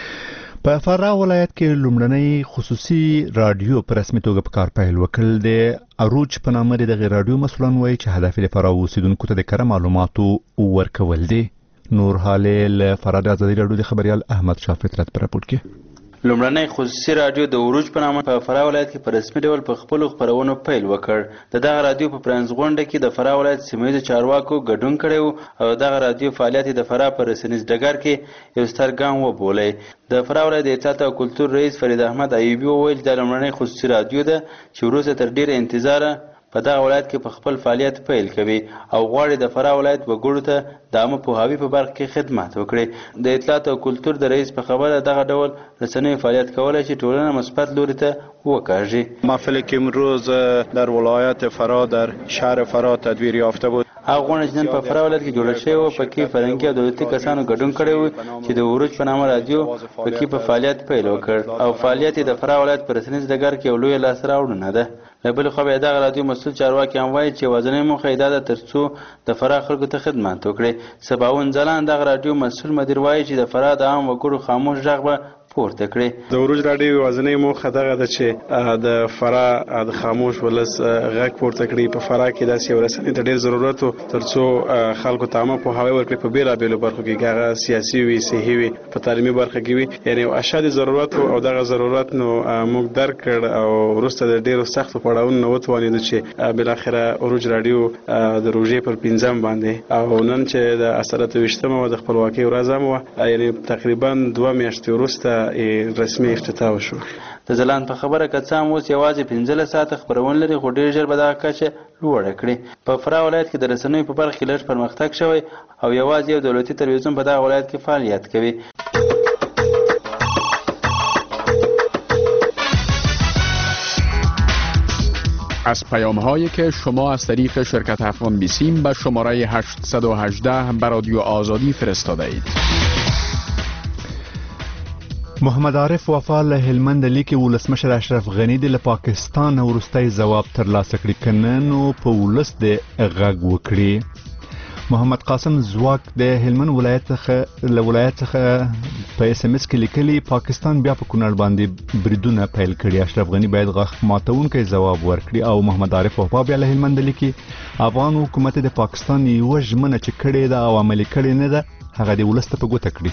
په فراه ولایت کې لومړنی خصوصي رادیو په رسمي توګه په کار پیل وکړ. د اروج په نامه د رادیو مسؤلان وایي چې هدف یې فراه اوسیدونکو ته د کره معلوماتو ورکول دي. نور حاله له فراه د ازادي رادیو د خبريال احمد شاه فطرت پر راپور کې لومړنی خصوصي رادیو د اروج په نامه په فراه ولایت کې په رسمي ډول په خپل خبرونو پیل وکړ. دغه رادیو په پرانس غونډه کې د فراه ولایت سیمه‌ییزو چارواکو ګډون کړی او دغه رادیو فعالیت د فراه په رسنیز ډګر کې یو ستر ګام وبولي. د فراه ولایت د اطلاعات او کلتور رئیس فرید احمد ایوبی وویل د لومړنی خصوصي رادیو ده چې وروسته تر ډیره انتظار په دغه ولایت کې په خپل فعالیت پیل کوي او غواړي د فراه ولایت وګړو ته د عامه پوهاوي په برخه کې خدمات وکړي. د اطلاعات او کلتور د رئیس په خبره دغه ډول رسنیو فعالیت کولای شي ټولنه مثبت لوري ته وکاږي. محفلی که امروز در ولایت فراه در شهر فراه تدویر یافته بود هغه غونډه چې نن په فراه ولایت کې جوړه شوې وه پکې فرهنګي او دولتي کسانو ګډون کړی و چې د اروج په نامه رادیو پکې په فعالیت پیل وکړ او فعالیت یې د فراه ولایت په رسنیز ډګر کې یو لویه لاسته راوړنه ده. له بلې خوا بیا دغه رادیو مسؤل چارواکي هم وایي چې یوازینۍ موخه یې دا ده تر څو د فراه خلکو ته خدمات وکړي. سباون ځلان دغه رادیو مسؤل مدیر وایي چې د فراه د عام وګړو خاموش غږ به پورته کړي. د اروج رادیو یوازینۍ موخه دغه ده چې د فراه د خاموش ولس غږ پورته کړي. په فراه کې داسې یو رسنۍ ته ډېر ضرورت و تر څو خلکو ته عامه پوهاوی ورکړي په بېلابېلو برخو کې، که هغه سیاسي وي، صحي وي، په تعلیمي برخه کې وي. یعنې یو اشد ضرورت و او دغه ضرورت نو موږ درک کړ او وروسته د ډېرو سختو پړاوونو نه وتوانېدو چې بالاخره اروج رادیو د روژې پر 5 باندې او نن چې د 28مه د خپلواکۍ ورځ هم وه، یعنې تقریبا 2 میاشتې وروسته رسمي افتتاح وشو. د ځلان په خبره که څه هم اوس یوازې 15 ساعته خپرونه لري خو ډېر ژر به دغه کچه لوړه کړي. په فراه ولایت کې د رسنیو په برخه کې لږ پرمختګ شوی او یوازې یو دولتي تلویزیون په دغه ولایت کې فعالیت کوي. از پیام‌هایی که شما از طریق شرکت افغان بیسیم به شماره 818 به رادیو آزادی فرستاده اید. محمد عارف وفا له هلمند لیکي ولسمشر اشرف غنی د پاکستان ورستۍ جواب ترلاسه کړي کننو په ولس د غږ وکړي. محمد قاسم زواک د هلمند ولایت څخه په اس ام اس کې لیکلي پاکستان بیا په کونړ باندې بریدونه پیل کړي. اشرف غنی باید غږ ماتونکی جواب ورکړي او محمد عارف وفا بیا له هلمند لیکي افغان حکومت د پاکستان یو ژمنه چې کړې ده او عملي کړې نه ده هغه د ولس ته په ګوته کړي.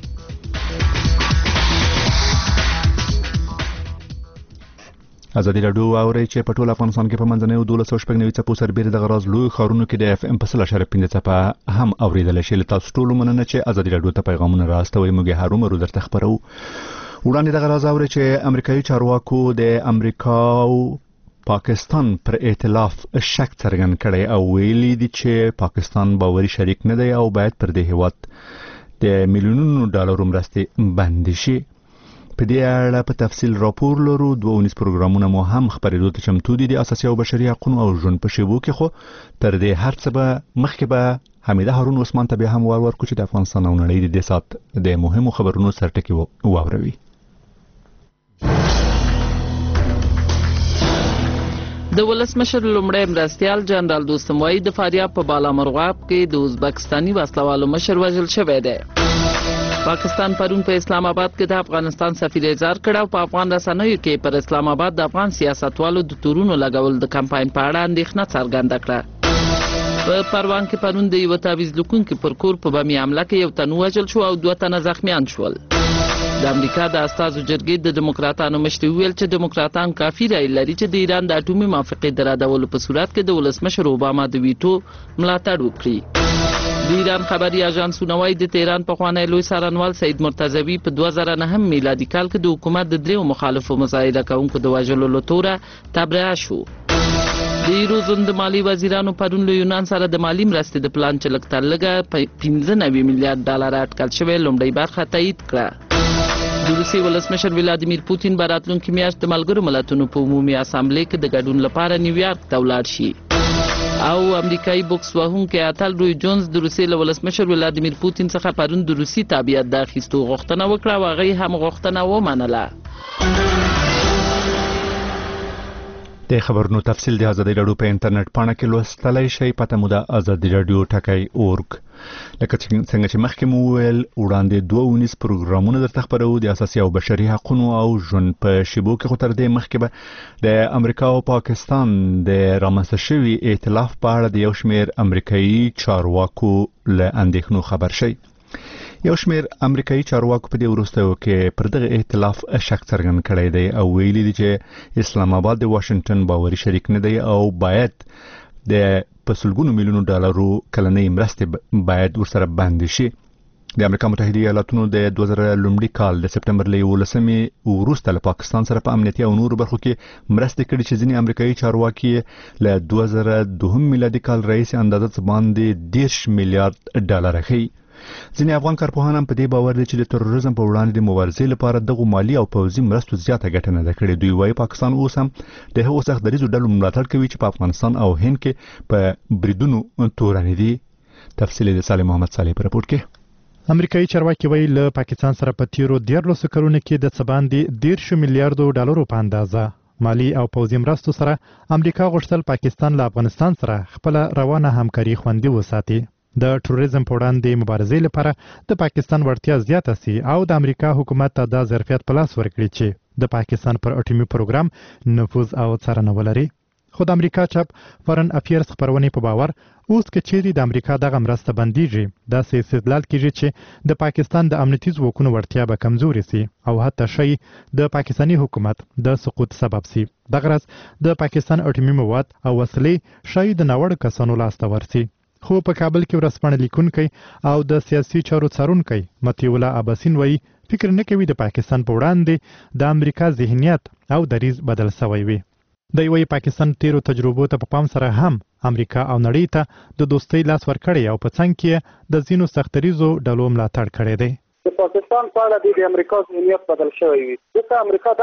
ازادي راډیو اوري چې په ټول افغانستان کې په منځنۍ 1290 څپو سربېره د غراز لوی خارونو کې د اف ام په 0.15 څپه هم اوریدل شي. تاسو ټول مننه چې ازادي راډیو ته پیغامونه راستوي. موږ هرومرو درته خبرو. وړاندې د غراز اوري چې امریکایي چارواکو د امریکا او پاکستان پر ائتلاف شک څرګند کړی او ویلي دي چې پاکستان باوري شریک نه دی او باید پر دې هیواد د میلیونونو ډالرو مرستې بند شي. په دې اړه په تفصیل راپور لرو. 2 پروګرامونه مو هم خبرېدو ته چمتو دي د اساسي او بشري حقوقو او ژوند په شیبو کې. خو تر دې هر څه به مخکې به حمیده هارون عثمان ته بیا هم ورکو چې د افغانستان او نړۍ د دې سات د مهمو خبرونو سرټکی واوروي. د ولسمشر لومړی مرستیال جنرال دوستم وایي د فاریاب په بالامرغاب کې د ازبکستاني وسلوالو مشر وژل شوی دی. پاکستان پرون په اسلام آباد کې د افغانستان سفیر اظهار کړ او په افغان رسنیو کې پر اسلام آباد د افغان سیاستوالو د تورونو لګول د کمپاین په اړه اندېښنه څرګنده کړه. په پروان کې پرون د یو تعویض لیکونکي پر کور په بمي حمله کې یو تن وژل شو او 2 تنه زخمیان شول. د امریکا د استازو جرګې د دیموکراتانو مشر ویل چې دیموکراتان کافي رای لري چې د ایران د اټومي موافقې د رادولو په صورت کې د ولسمشر اوباما د ویټو ملاتړ وکړي. د ایران خبري اژانسونه وايي د تهران پخوانی لوی څارنوال سید مرتضوي په 2009 میلادي کال کې د حکومت د 3 مخالفو مظاهره کوونکو د وژلو له توره تبرئه شو. د ایروزون د مالی وزیرانو پرون له یونان سره د مالی مرستې د پلان چې لږ تر لږه 15 میلیارډ ډالر اټکل شوی لومړی برخه تایید کړه. د روسیې ولسمشر ولادیمیر پوتین به راتلونکي میاشت د ملګرو ملتونو په عمومي اسامبلې کې د ګډون لپاره نیویارک ته ولاړ شي. او امریکایي بوکس وهونکی اتل روی جونز د روسیې له ولسمشر ولادیمیر پوتین څخه پرون د روسي تابعیت د اخیستو غوښتنه وکړه او هغه هم غوښتنه ومنله. د خبرونو تفصیل د ازادي راډیو په انټرنیټ پاڼه کې لوستلای شئ. پته مو د ازادي راډیو ټکی.org. لکه څنګه چې مخکې مو ویل وړاندې 2 پروګرامونه درته خبرو د اساسي او بشري حقوقو او ژوند په شیبو کې. خو تر دې مخکې به د امریکا او پاکستان د رامنځته شوي ائتلاف په اړه د یو شمېر امریکایي چارواکو له اندېښنو خبر شئ. یو شمېر امریکایي چارواکو په دې وروستیو کې پر دغه ائتلاف شک څرګند کړی دی او ویلي دي چې اسلام آباد د واشنگټن باوري شریک نه دی او باید د په سلګونو میلیونو ډالرو کلنۍ مرستې باید ورسره بند شي. د امریکا متحده ایالاتونو د 2000 کال د سپټمبر له 11 وروسته له پاکستان سره په امنیتي او نورو برخو کې مرستې کړې چې ځینې امریکایي چارواکي له 2002 میلادي کال راهیسې اندازه باندې 10 میلیارډ ډالر ښیي. ځینې افغان کارپوهان هم په دې باور دي چې د تروریزم په وړاندې د مبارزې لپاره دغه مالی او پوځي مرستو زیاته ګټه نه ده کړې. دوی وايي پاکستان اوس هم د هغو سخت دریځو ډلو ملاتړ کوي چې په افغانستان او هند کې په بریدونو تورنې دي. تفصیل د صالح محمد صالح په راپور کې. امریکایي چارواکي وایي له پاکستان سره په تیرو 13 کلونو کې د څه باندې 10 میلیارډو ډالرو په اندازه مالی او پوځي مرستو سره امریکا غوښتل پاکستان له افغانستان سره خپل روانه همکاري خوندي وساتي. د تروریزم په وړاندې مبارزې لپاره د پاکستان وړتیا زیاته سي او د امریکا حکومت ته د ظرفیت په لاس ورکړي چې د پاکستان پر اټومي پروګرام نفوذ او څارنه ولري. خو د امریکا چاپ فارن افیرز خبرونه په باور اوس کې چیرې د امریکا دغه مرسته بنديږي داسې استدلال کیږي چې د پاکستان د امنیتي ځواکونو وړتیا به کمزوري سي او حتی شي د پاکستاني حکومت د سقوط سبب سي. دغه راز د پاکستان اټومي مواد او وسلې شي د نوړ کسانو لاس ته ورسي. خو په کابل کې ورسپانه لیکونکي او د سیاسي چارو څارونکي متي الله اباسین وایي فکر نه کوي د پاکستان په وړاندې د امریکا ذهنیت او دریځ بدل شوی وي. د یوې پاکستان تیرو تجربو ته په پام سره هم امریکا او نړۍ ته د دوستۍ لاس ورکړی او په څنګ کې د ځینو سختریزو ډلو ملاتړ کړی دی. د پاکستان په اړه د امریکا ذهنیت بدل شوی وي. ځکه امریکا دا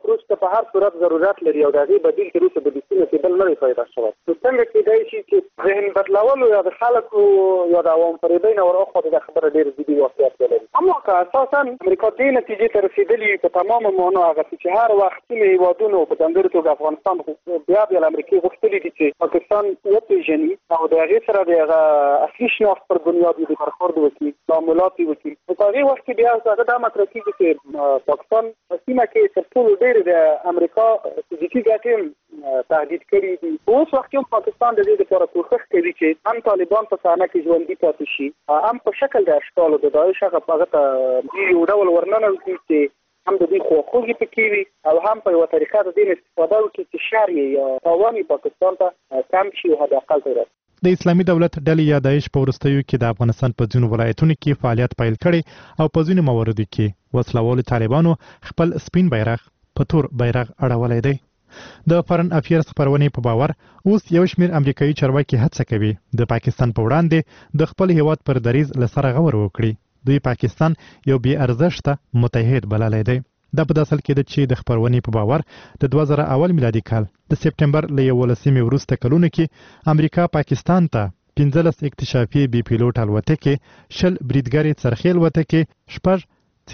وروسته په هر صورت ضرورت لري او د هغې بدیل کې وروسته د لیکونو کې بل نه دی پیدا شوی. نو څنګه کېدای شي چې ذهن بدلولو یا د خلکو یا د عوام فریبۍ نه ورهاخوا دا خبره ډېر جدي واقعیت ولري. اما که اساسا امریکا دې نتیجې ته رسېدلي په تمامه معنا هغه چې هر وخت ځینې هېوادونو په ځانګړې توګه افغانستان بیا د امریکې غوښتلي دي چې پاکستان وپېژني او د هغې سره د هغه اصلي شناخت پر بنیاد د برخورد وکړي، تعاملات یې وکړي. نو په هغې وخت کې بیا هغه دا مطرح کېږي چې پاکستان په سیمه کې تر ټولو ډېرې د امریکا فزیکي ګټې تهدید کړي دي. اوس وخت کې هم پاکستان د دې لپاره کوښښ کوي چې هم طالبان په صحنه کې ژوندي پاتې شي، هم په شکل د اشکالو د داعش هغه ته یو ډول ورننوځي چې هم د دې خواخوږي پکې وي او هم په یوه طریقه د دې استفاده وکړي چې شر یې یا تاوان یې پاکستان ته کم شي او حد اقل ته رسي. د اسلامي دولت ډلې یا داعش په وروستیو کې د افغانستان په ځینو ولایتونو کې فعالیت پیل کړي او په ځینو مواردو کې وسلوالو طالبانو خپل سپین بیرغ په تور بیرغ اړولی دی. د فارن افیرز خبرونې په باور اوس یو شمېر امریکایي چارواکي هڅه کوي د پاکستان په وړاندې د خپل هیواد پر دریځ له سره غور وکړي. دوی پاکستان یو بې ارزښته متحد بللی دی. دا په داسل کې ده چې د خبرونې په باور د 2001 میلادي کال د سپټمبر له 11 وروسته کلونو کې امریکا پاکستان ته 15 اکتشافي بي پیلوټ الوتکې، 10 بریدګرې څرخي الوتکې، 6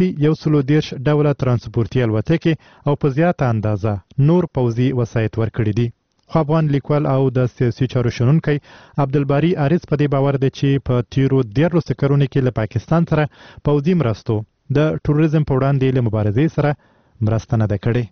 130 ډوله ترانسپورتي الوتکې او په زیاته اندازه نور پوځي وسایط ورکړي دي. خو افغان لیکوال او د سیاسي چارو شنونکی عبدالباري عارض په دې باور دی چې په تیرو 13 کلونو کې له پاکستان سره پوځي مرستو د ټوریزم په وړاندې له مبارزې سره مرسته نه ده کړې.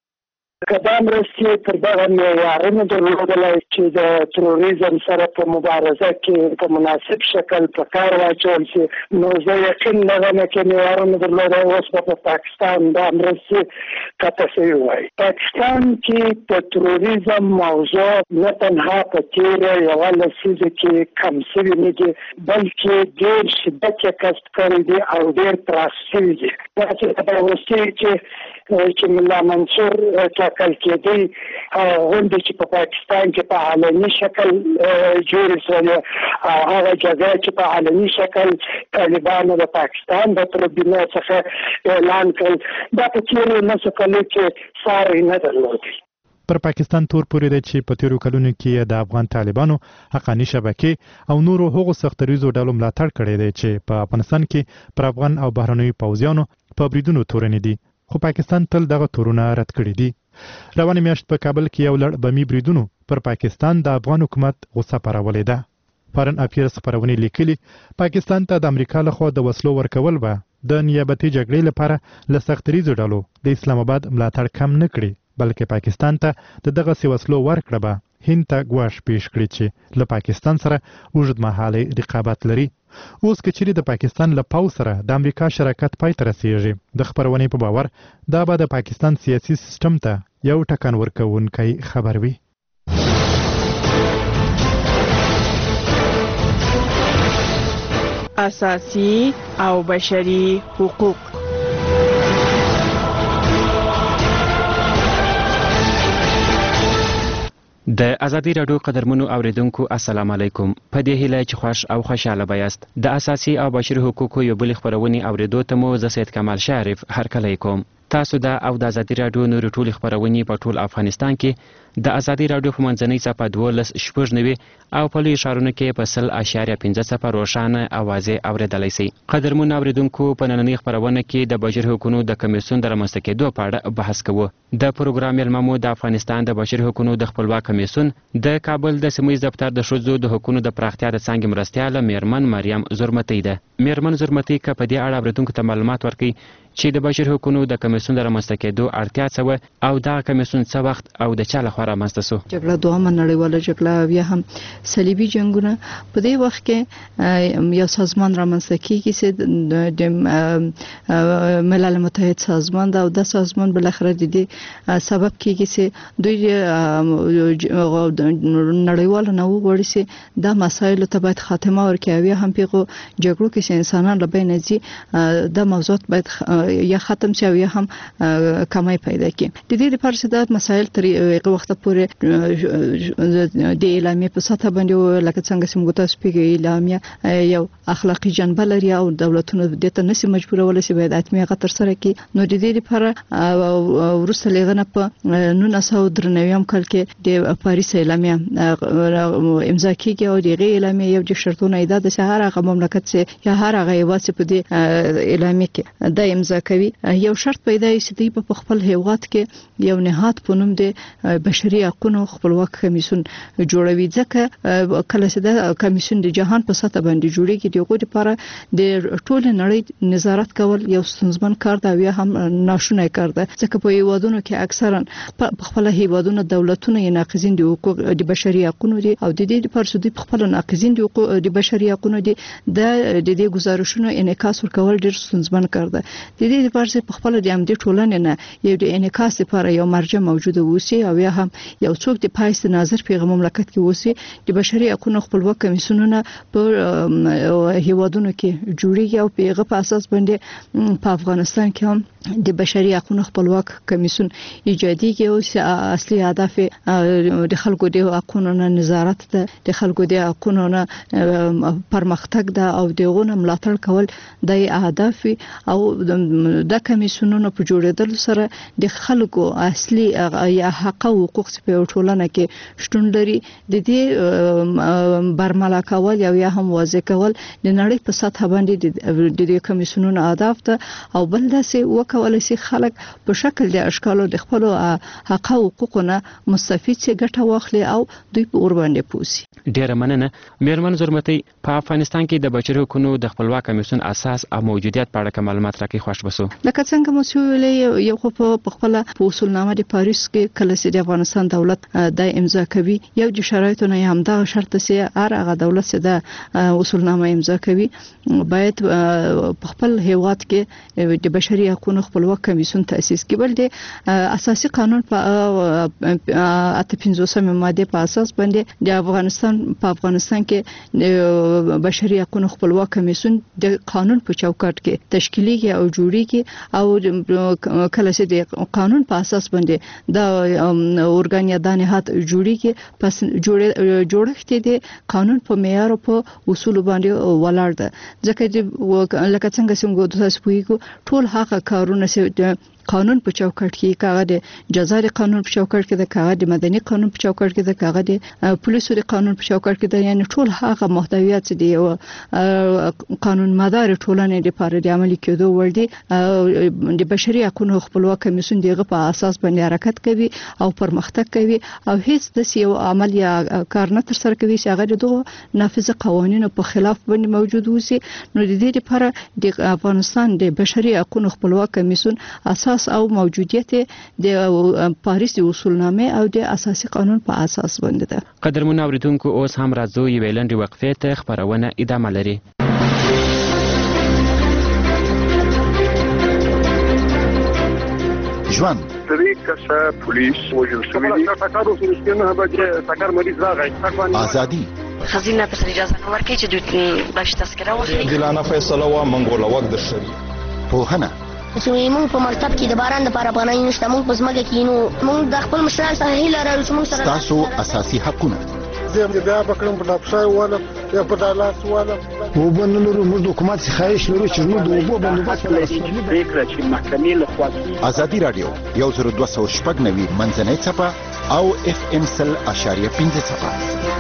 که دا مرستې تر دغه معیارونو درلودلی چې د تروریزم سره په مبارزه کې په مناسب شکل په کار واچول شي، نو زه یقین لرم چې معیارونه درلودلی اوس به په پاکستان دا مرستې قطع شوي وای. پاکستان کې د تروریزم موضوع نه تنها په تېره یوه لسیزه کې کم شوي نه دي، بلکې ډېر شدت یې کسب کړی دی او ډېر پراخ شوي دي. دا چې په وروستیو چې ملا منصور ټاکل کېدی غونډې چې په پاکستان کې په علني شکل جوړې شولې او هغه جګړه چې په علني شکل طالبانو د پاکستان د تربینا څخه اعلان کړل، دا په تېرو 9 کالو کې ساری نه درلودی. پر پاکستان تور پورې دی چې په تیرو کلونو کې د افغان طالبانو حقاني شبکې او نورو هغو سختریزو ډلو ملاتړ کړی دی چې په افغانستان کې پر افغان او بهرنیو پوځیانو په بریدونو تورنې دي، خو پاکستان تل دغه تورونه رد کړي دي. روانه میاشت په کابل کې یو لړ بمي بریدونو پر پاکستان د افغان حکومت غوسه پارولې ده. فارن افیرز خبرونې لیکلي پاکستان ته د امریکا لخوا د وسلو ورکول به د نیابتي جګړې لپاره له سختریزو ډلو د اسلام آباد ملاتړ کم نه کړي، بلکې پاکستان ته د دغه وسلو ورکړه به هند ته ګواښ پیش کړي چې له پاکستان سره اوږدمهالی رقابت لري. اوس که چیرې د پاکستان له پوځ سره د امریکا شراکت پای ته رسیږي، د خبرونې په باور دا به د پاکستان سیاسي سیستم ته یو ټکان ورکوونکی خبر وي. اساسي او بشري حقوق. د ازادي راډیو قدرمنو اوریدونکو السلام علیکم. په دې هیله چې خوښ او خوشاله بیاست. د اساسي او بشري حقوقو یو بل خبرونه اوریدو ته مو زه سید کمال شریف هرکلی کوم. تاسو د او د ازادي راډیو نور ټول خبرونه په ټول افغانستان کې د ازادي راډیو په منځنۍ صفحه 12.9 او په لوی ښارونو کې په 0.5 روښانه اوازې اوریدلای شئ. قدرمنو اوریدونکو په نننۍ خبرونه کې د بشري حقوقو د کمیسیون د رامنځته کېدو په اړه بحث کوو. د پروګرام ملممو د افغانستان د بشري حقوقو د خپلواک کمیسیون د کابل د سیمې دفتر د ښځو د حقوقو د پراختیا د څانګې مرستیاله میرمن مریم زرمتۍ ده. میرمن زرمتۍ که په دې اړه اوریدونکو ته معلومات ورکړي چې د بشري حقوقو د کمیسیون د رامنځته کېدو اړتیا څه وه او دغه کمیسیون څه وخت او د چا لخوا رامنځته سو. جګړه دوهمه نړیواله جګړه بیا هم صلیبي جنګونه په دې وخت کې یو سازمان رامنځته کیږي چې د ملل متحد سازمان دا او د سازمان بل اخر د دې سبب کیږي چې دوی نړیوال نه وګوري چې دا مسایل ته باید خاتمه ورکړي. هم پیغو جګړو کې انسانان له بین ځي د موضوعات باید یا ختم شي او یا هم کمای پیدا کړي. د دې لپاره چې دا مسایل تر یو وخت پورې د اعلامیه په سطح باندې لکه څنګه چې موږ تاسو پیګی اعلامیه یو اخلاقی جنبه لري او دولتونو د ته نسی مجبورول شي باید اتمه غتر سره کې. نو د دې لپاره ورسته لغنه په 1993 کال کې د پاریس اعلامیه امضا کیږي او دغه اعلامیه یو د شرطونو ایده د شهر هغه مملکت چې یا هر هغه واسه په دې اعلامیه کې د امضا کوي. یو شرط پیدا شي چې په خپل هیواد کې یو نهاد په نوم د بشري حقوقو خپلواک کمیسیون جوړوي. ځکه کله چې د کمیسیون د جهان په سطح باندې جوړیږي دغه لپاره د ټول نړۍ نظارت کول یو ستونزمن کار دی او هم ناشونی کار دی. ځکه په یوادونو کې اکثرا په خپل هیوادونو دولتونه یې ناقضین دي حقوق د بشري حقوقو دي او د دې لپاره چې په خپل ناقضین دي حقوق د بشري حقوقو دي د دې گزارشونو انعکاس ورکول ډیر ستونزمن کار دی. د دې لپاره چې په خپل د امدی ټولنې نه یو د انعکاس لپاره یو مرجع موجوده وسی او یا هم یو څوک د پایست ناظر پیغام مملکت کې وسی د بشري حقوقو خپلواک کمیسیونونه په هیوادونو کې جوړیږي او په هغه په اساس باندې په افغانستان کې هم د بشري حقوقو خپلواک کمیسیون ایجادیږي او اصلي هدف د خلکو د حقوقو نظارت ده، د خلکو د حقوقو پرمختګ ده او دغه ملاتړ کول د اهداف او د کمیسیونونو په جوړېدل سره د خلکو اصلي یا حق او حقوق په ټولنه کې شتون لري. د دې برملا کول یا هم واضح کول د نړۍ په سطح باندې د دې کمیسیونونو اهداف ده او بل داسې وکولای شي خلک په شکل د اشکالو د خپل حق او حقوقونه مستفید شي ګټه واخلي او دوی په اور باندې پوسی. ډیره مننه میرمن زرمتي. په افغانستان کې د بشري حقوقو د خپلواک کمیسیون اساس او موجودیت په اړه معلومات راکړي خوښ بسو. لکه څنګه مو ویلې یو خو په خپل په اصولنامه د پاریس کې کله چې د افغانستان دولت د امضا کوي یو د شرایطو نه هم دا شرط چې هغه دولت چې د اصولنامه امضا کوي باید په خپل هیواد کې د بشري حقوقو خپلواک کمیسیون تاسیس کړي. بل د اساسي قانون په 58 ماده په اساس باندې د افغانستان کې بشري حقوقو خپلواک کمیسیون د قانون په چوکاټ کې تشکیلي او جوړیږي او کله چې د قانون په اساس باندې د اورګان یا د نهاد جوړیږي پس جوړښت د قانون په معیار او په اصول باندې ولاړ ده. ځکه چې لکه څنګه چې موږ تاسو پوهیږو ټول هغه کارونه چې قانون په چوکاټ کې کاغه د جزایي قانون په چوکاټ کې د کاغه د مدني قانون په چوکاټ کې د کاغه د پولیسو د قانون په چوکاټ کې د یعنی ټول هغه محتویات چې د قانون مدار ټولنې لپاره د عملي کېدو وړ دي. د بشري حقوقو خپلواک کمیسیون دغه په اساس باندې حرکت کوي او پرمختګ کوي او هیڅ د یو عمل یا کار نه تر سره کوي چې هغه د نافذ قوانینو په خلاف باندې موجود وي. نو د دې لپاره د افغانستان د بشري حقوقو خپلواک کمیسیون اساس او موجودیت د پاریس اصولنامه او د اساسي قانون په اساس باندې ده. قدرمن اوریدونکو اوس هم راځو یو ویلندې وقفه ته خبرونه ادامه لري. ژوند طریقه پولیس وجل شوی دی تاکارو سرسکنه به تاکار مریض راغی ازادي خزینه په اجازه نه ورکړي چې دوی باش تذکره واخلي. دلانه فیصله وا منګوله وخت د شری پوهنه چې موږ په مکتب کې د باران لپاره پناه نشته موږ په ځمکه کې نو موږ د خپل مشران سره هیله لرو چې موږ سره تاسو اساسي حقونه زه بیا بکرم په افسر والا یا په دالاس والا وبنلو موږ حکومت څخه خواهش لرو چې موږ د اوبو بندوبست فکر چې محکمې له خوا ازادي رادیو 1290 منځنۍ چپه او اف ام سل اشاریه 15 چپه.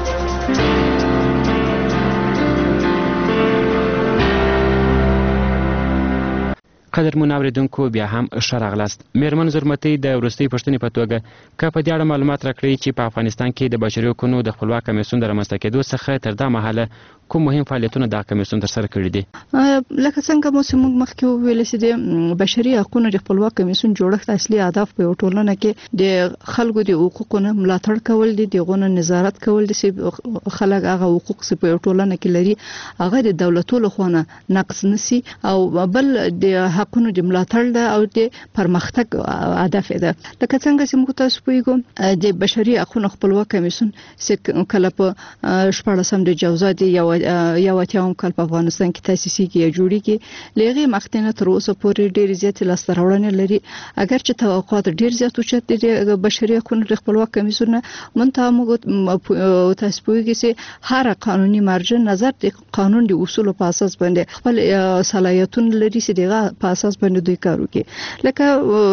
قدرمن اوریدونکو بیا هم ښه راغلاست. میرمن زرمتي د وروستۍ پوښتنې په توګه که په دې اړه معلومات راکړئ چې په افغانستان کې د بشري حقوقو د خپلواک کمیسیون د رامنځته کېدو څخه تر دا مهاله کوم مهم فعالیتونه د کمیسیون ترسره کړي دي. لکه څنګه مو مخکې ویل چې د بشري حقوقو د خپلواک کمیسیون جوړښت اصلي هدف په ټولنه کې د خلکو د حقوقو ملاتړ کول دي، دغه نظارت کول دي چې خلک هغه حقوق چې په ټولنه کې لري هغه د دولتونو لخوا نقض نشي او بل د حقونو د ملاتړ ده او د پرمختګ هدف ده. لکه څنګه چې موږ تاسو پوهیږو د بشري حقوقو خپلواک کمیسیون چې کله په 14 د جوزا د یو یو اتیاوم کال په افغانستان کې تاسیسي کې جوړیږي لغه مخکنه تر اوسه پورې ډېر زیات لاسته راوړنې لري اگر چې توقعات ډېر زیات اوچت دي بشري حقوقو خپلواک کمیسیون منتها موږ تاسو پوهیږئ چې هر قانوني مرجع نظر د قانون د اصول په اساس باندې خپل صلاحیتونه لري چې دغه په اساس باندې دوی کار وکړي لکه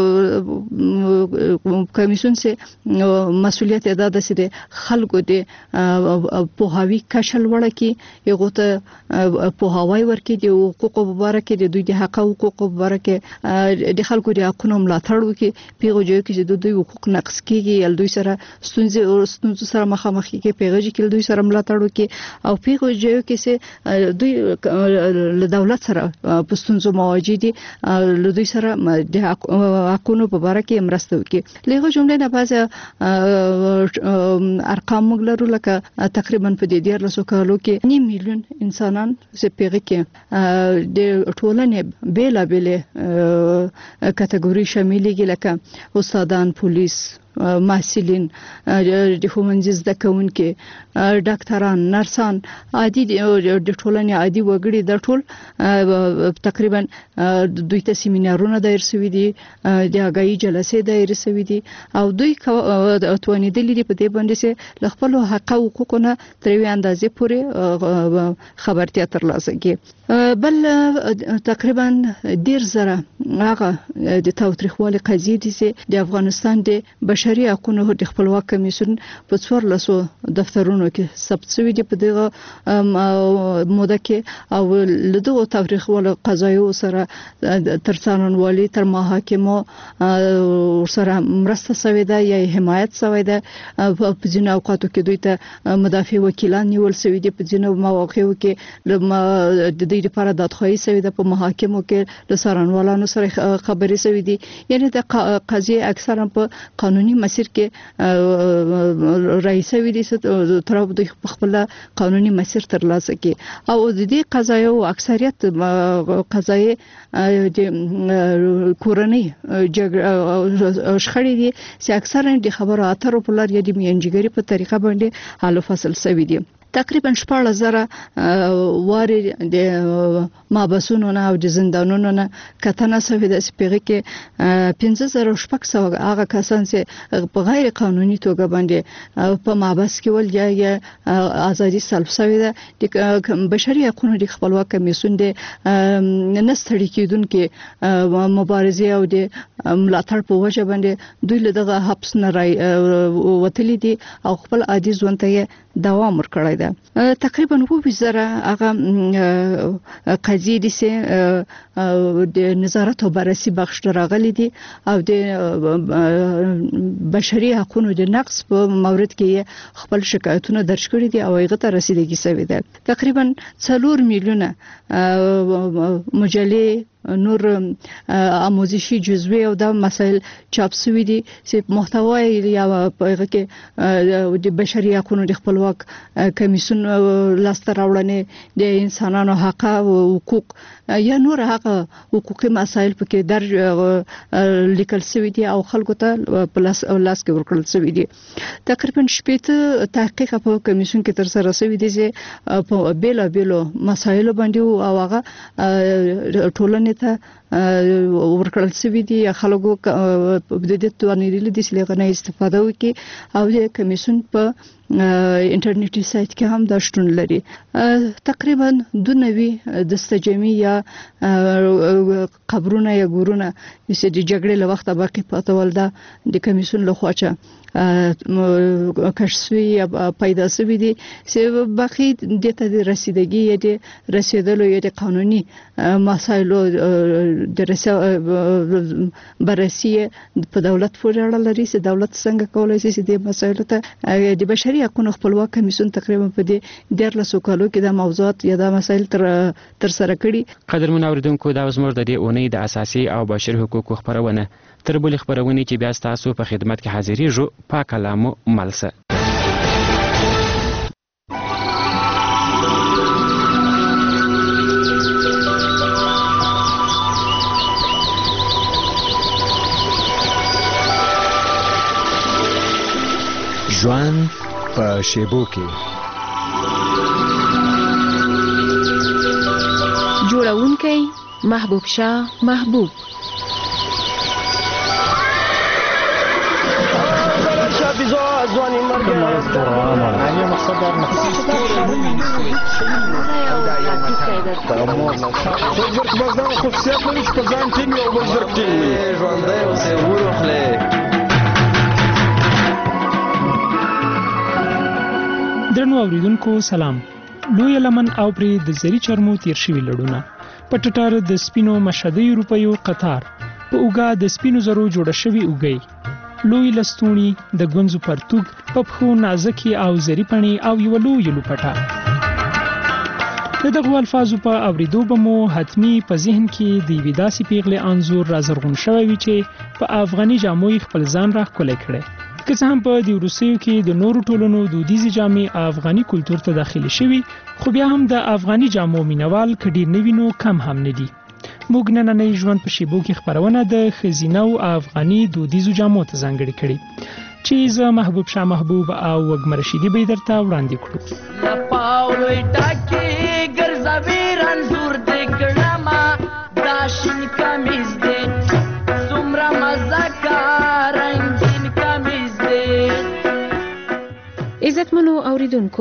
کمیسیون سه مسؤلیت ادا ده چې خلکو د پوهاوی کشل وړه کې یو ته پوهاوی ورکړي د حقوقو مبارکه د دوی د حق او حقوقو مبارکه د خلکو د حقوقو ملاتړ وکړي پیغو جو کې د دوی حقوق نقض کیږي ال دوی سره ستونزې سره مخامخ کیږي پیغو چې دوی سره ملاتړ وکړي او پیغو جو کې سه دوی له دولت سره پښتونزو مواجه دي له دوی سره د حقوقو مبارکه مرسته وکړي لغه جمله نه بعض ارقام مګلرو لکه تقریبا په دې 14 کالو کې 9 میلیون انسانان چې پیغه کې د ټولنې بیلابل کټګوري شاملېږي لکه استادان پولیس محصلین د ښوونځي زده کوونکي ډاکټران نرسان عادي د ټولنې عادي وګړي د ټول تقریبا دوی ته سیمینارونه دایر شوي دي د اگایي جلسې دایر شوي دي او دوی توانیدلي دي په دې باندې چې خپل حق او حقوقونه تر یوې اندازې پورې خبرتیا ترلاسه کړي بل تقریبا 1.5 هغه د تاوتریخوالي قضیې دي چې د افغانستان د بشري حقوقو د خپلواک کمیسیون په 14 دفترونو کې ثبت شوی دی په دغه موده کې او لدغه تاوتریخوالي قضایو سره تر څارنوالي تر محاکمو سره مرسته شوی ده یا حمایت شوی ده په ځینو اوقاتو کې دوی ته مدافع وکیلان نیول شوی دي په ځینو مواقعو کې د دې لپاره دادخواهی شوی ده په محاکمو کې د څارنوالانو سره خبرې شوی دي یعنی د قضیه اکثرا په قانوني مسیر کې رئیس وی دي تر په خپل قانوني مسیر ترلاسه کی او د دې قضایو اکثریت قضایي د کورنۍ شخړې دي چې اکثرا د خبرو اترو په لار یا د میانجیګری په طریقه باندې حل فصل شوی دي تقریبا 14,000 واري د مابسونو نه او د زندانونو نه کتنه شوې ده چې پیغه کې 15,600 هغه کسان چې په غیر قانوني توګه باندې په مابس کې ول یا ازادي سلب شوې ده د بشري حقوقو د خپلواک کمیسیون د نستړي کېدونکو مبارزه او د ملاتړ په وجه باندې دوی له دغه حبس نه وتلي دي او خپل عادي ژوند ته دوام ورکړی ده تقریبا 20,000 هغه قضیې دي چې د نظارت او بررسي بخش راغلي دي او د بشري حقوقو د نقض په مورد کې خپل شکایتونه درج کړي دي او هغه ته رسیدګي شوی ده تقریبا 4 میلیونه مجلې نور آموزشي جزوی او د مسائل چاپ شوی دي چې محتوا یا په کې د بشري حقوقو د خپلواک کمیسیون لاسته راوړنې د انسانانو حق او حقوق یا نور حق حقوقي مسائل پکې درج لیکل شوی دي او خلکو ته په لاس کې ورکړل شوی دي تقریبا 8 تحقیق په کمیسیون کې تر سره شوی دي چې په بیلابلو مسایلو باندې او هغه ټولنې ته ورکړل شوی دي خلکو د دې توانیدل دي چې لغنه استفاده وکړي او د کمیسیون په انټرنیټي سایت کې هم دا شتون لري تقریبا 2 دستجمی یا قبرونه یا ګورونه چې د جګړې له وخته باقی پاتې ول دا د کمیسیون له خوا کشفي پیدا شوی دي چې باقی د ته رسیدګي یا د رسیدلو یا د قانوني مسایلو د بررسي په دولت پورې اړه لري چې دولت څنګه کولای شي چې د مسایلو ته د بشري حقوقو خپلواک کمیسیون تقریبا په دې 14 کالو کې د موضوعات یا د مسایل تر سره کړي قدرمن اوریدونکو دا زموږ د دې اونۍ د اساسي او بشري حقوقو خبرونه تر بلې خبرونه چې بیا تاسو په خدمت کې حاضرېږو پاک کلامو ملسه ژوند په شیبو کې ویونکی محبوب شاه محبوب. درنو اوریدونکو سلام. لوی لمن او پرې د زری چرمو تیر شوي لړونه په ټټر د سپینو مشهدي روپیو قطار په اوګه د سپینو زرو جوړه شوي اوګي لوی لستونی د ګونځو پرتوګ په پخو نازکي او زری پڼي او یو لوی لوپټا. د دغه الفاظو په اوریدو به مو حتمی په ذهن کې د ویداسي پیغله انزور را زرغون شوی وي چې په افغاني جامو خپل ځان را ښکلی کړي. که څه هم په دې وروستیو کې د نورو ټولنو دودیزې جامې افغاني کلتور ته داخلي شوي، خو بیا هم د افغاني جامو مینوال که ډېر نه وي نو کم هم نه دي. موږ نننۍ ژوند په شیبو کې خپرونه د ښځینه او افغاني دودیزو جامو ته ځانګړې کړې چې زه محبوب شاه محبوب او وږمه رشیدي به یې درته وړاندې کړو. عزتمنو اوریدونکو،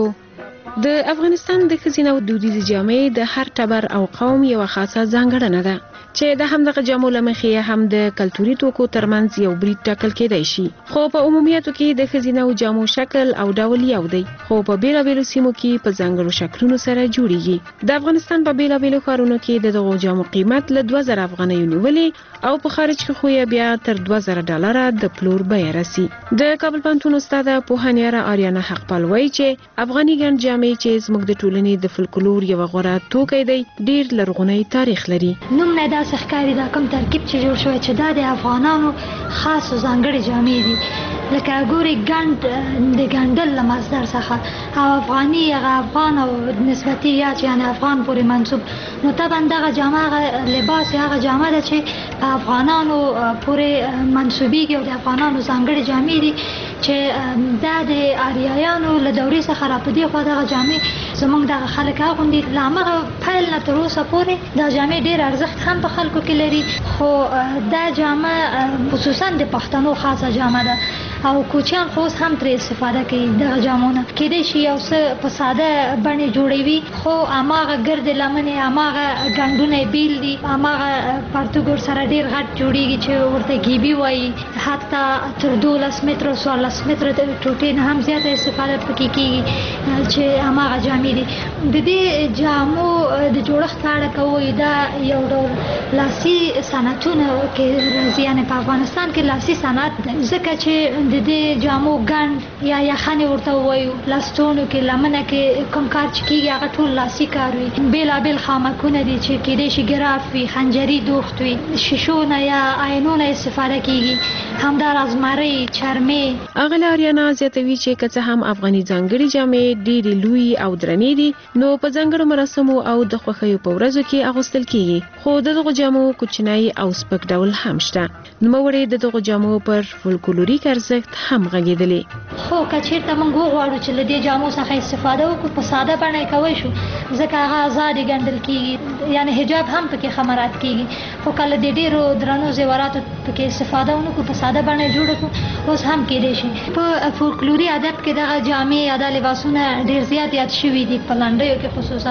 د افغانستان د ښځینه او دودیزې جامې د هر ټبر او قوم یوه خاصه ځانګړنه ده چې د همدغه جامو له مخې هم د کلتوري توکو ترمنځ یو برید ټاکل کېدی شي. خو په عمومیاتو کې د ښځینه او جامو شکل او ډول یو دی، خو په بیلابیلو سیمو کې په ځانګړو شکلونو سره جوړیږي. د افغانستان په بیلابیلو ښارونو کې د دغو جامو قیمت له 2000 افغانیو نیولې او په خارج کې خو یې بیا تر $2000 د پلور بیه رسي. د کابل پوهنتون استاده پوهنیاره آریانا حقپال وایي چې افغاني ګڼ جامې چې زموږ د ټولنې د فولکلور یوه غوره توکی دی، ډېر لرغونی تاریخ لري. نوم نه داسې ښکاري دا کوم ترکیب چې جوړ شوی چې دا د افغانانو خاص او ځانګړې جامې دي، لکه ګوري ګنډ د ګنډل له مصدر څخه او افغاني هغه افغان او نسبتي یا چې یعنې افغان پورې منسوب، نو طبعا دغه جامه هغه لباس هغه جامه ده چې په افغانانو پورې منسوبیږي او د افغانانو ځانګړې جامې دي چې دا د آریایانو له دورې څخه را په دې خوا دغه جامې زموږ دغه خلک اغوندي. له همغه پیل نه تر اوسه پورې دا جامې ډېر ارزښت هم په خلکو کې لري، خو دا جامه خصوصا د پښتنو خاصه جامه ده او کوچیان خو هم ترې استفاده کوي. دغه جامونه کېدای شي یو څه په ساده بڼې جوړوي، خو هماغه ګرد لمنې هماغه ګنډونه بیل دي، هماغه پرتوګ ورسره ډېر غټ جوړیږي چې ورته ګیبي وایي، حتی تر 12 متره 14 متره د ټوټې نه هم زیاته استفاده پکې کېږي چې هماغه جامې دي. د دې جامو د جوړښت په اړه کوو، دا یو ډول لاسي صنعتونه کې راځي، یعنې په افغانستان کې لاسي صنعت دی، ځکه چې د دې جامو ګنډ یا یخنې ورته وایو، لستونو کې لمنه کې کوم کار چې کېږي هغه ټول لاسي کار وي. بېلابېل خامکونه دي چې کېدای شي ګراف وي، خنجري دوخت وي، شیشو نه یا آینو نه استفاده کېږي، همداراز مرۍ، چرمې. اغله آریانا زیاتوي چې که څه هم افغاني ځانګړې جامې ډېرې لوی او درنې دي، نو په ځانګړو مراسمو او د خوښیو په ورځو کې اغوستل کېږي، خو د دغو جامو کوچنی او سپک ډول هم شته. نوموړې د دغو جامو پر فولکلوریک ارزښت هم غږېدلې. خو که چېرته موږ وغواړو چې له دې جامو څخه استفاده وکړو، په ساده بڼه یې کوی شو، ځکه هغه ازادې ګنډل کېږي، یعنې حجاب هم پکې ښه مراعت کېږي. خو که له دې ډېرو درنو زیوراتو پکې استفاده ونه کړو، په ساده بڼه یې جوړه کړو، اوس هم کېدای شي. په فولکلوري ادب کې دغه جامې یا دا لباسونه ډېر زیات یاد شوي دي، په لنډیو کې خصوصا،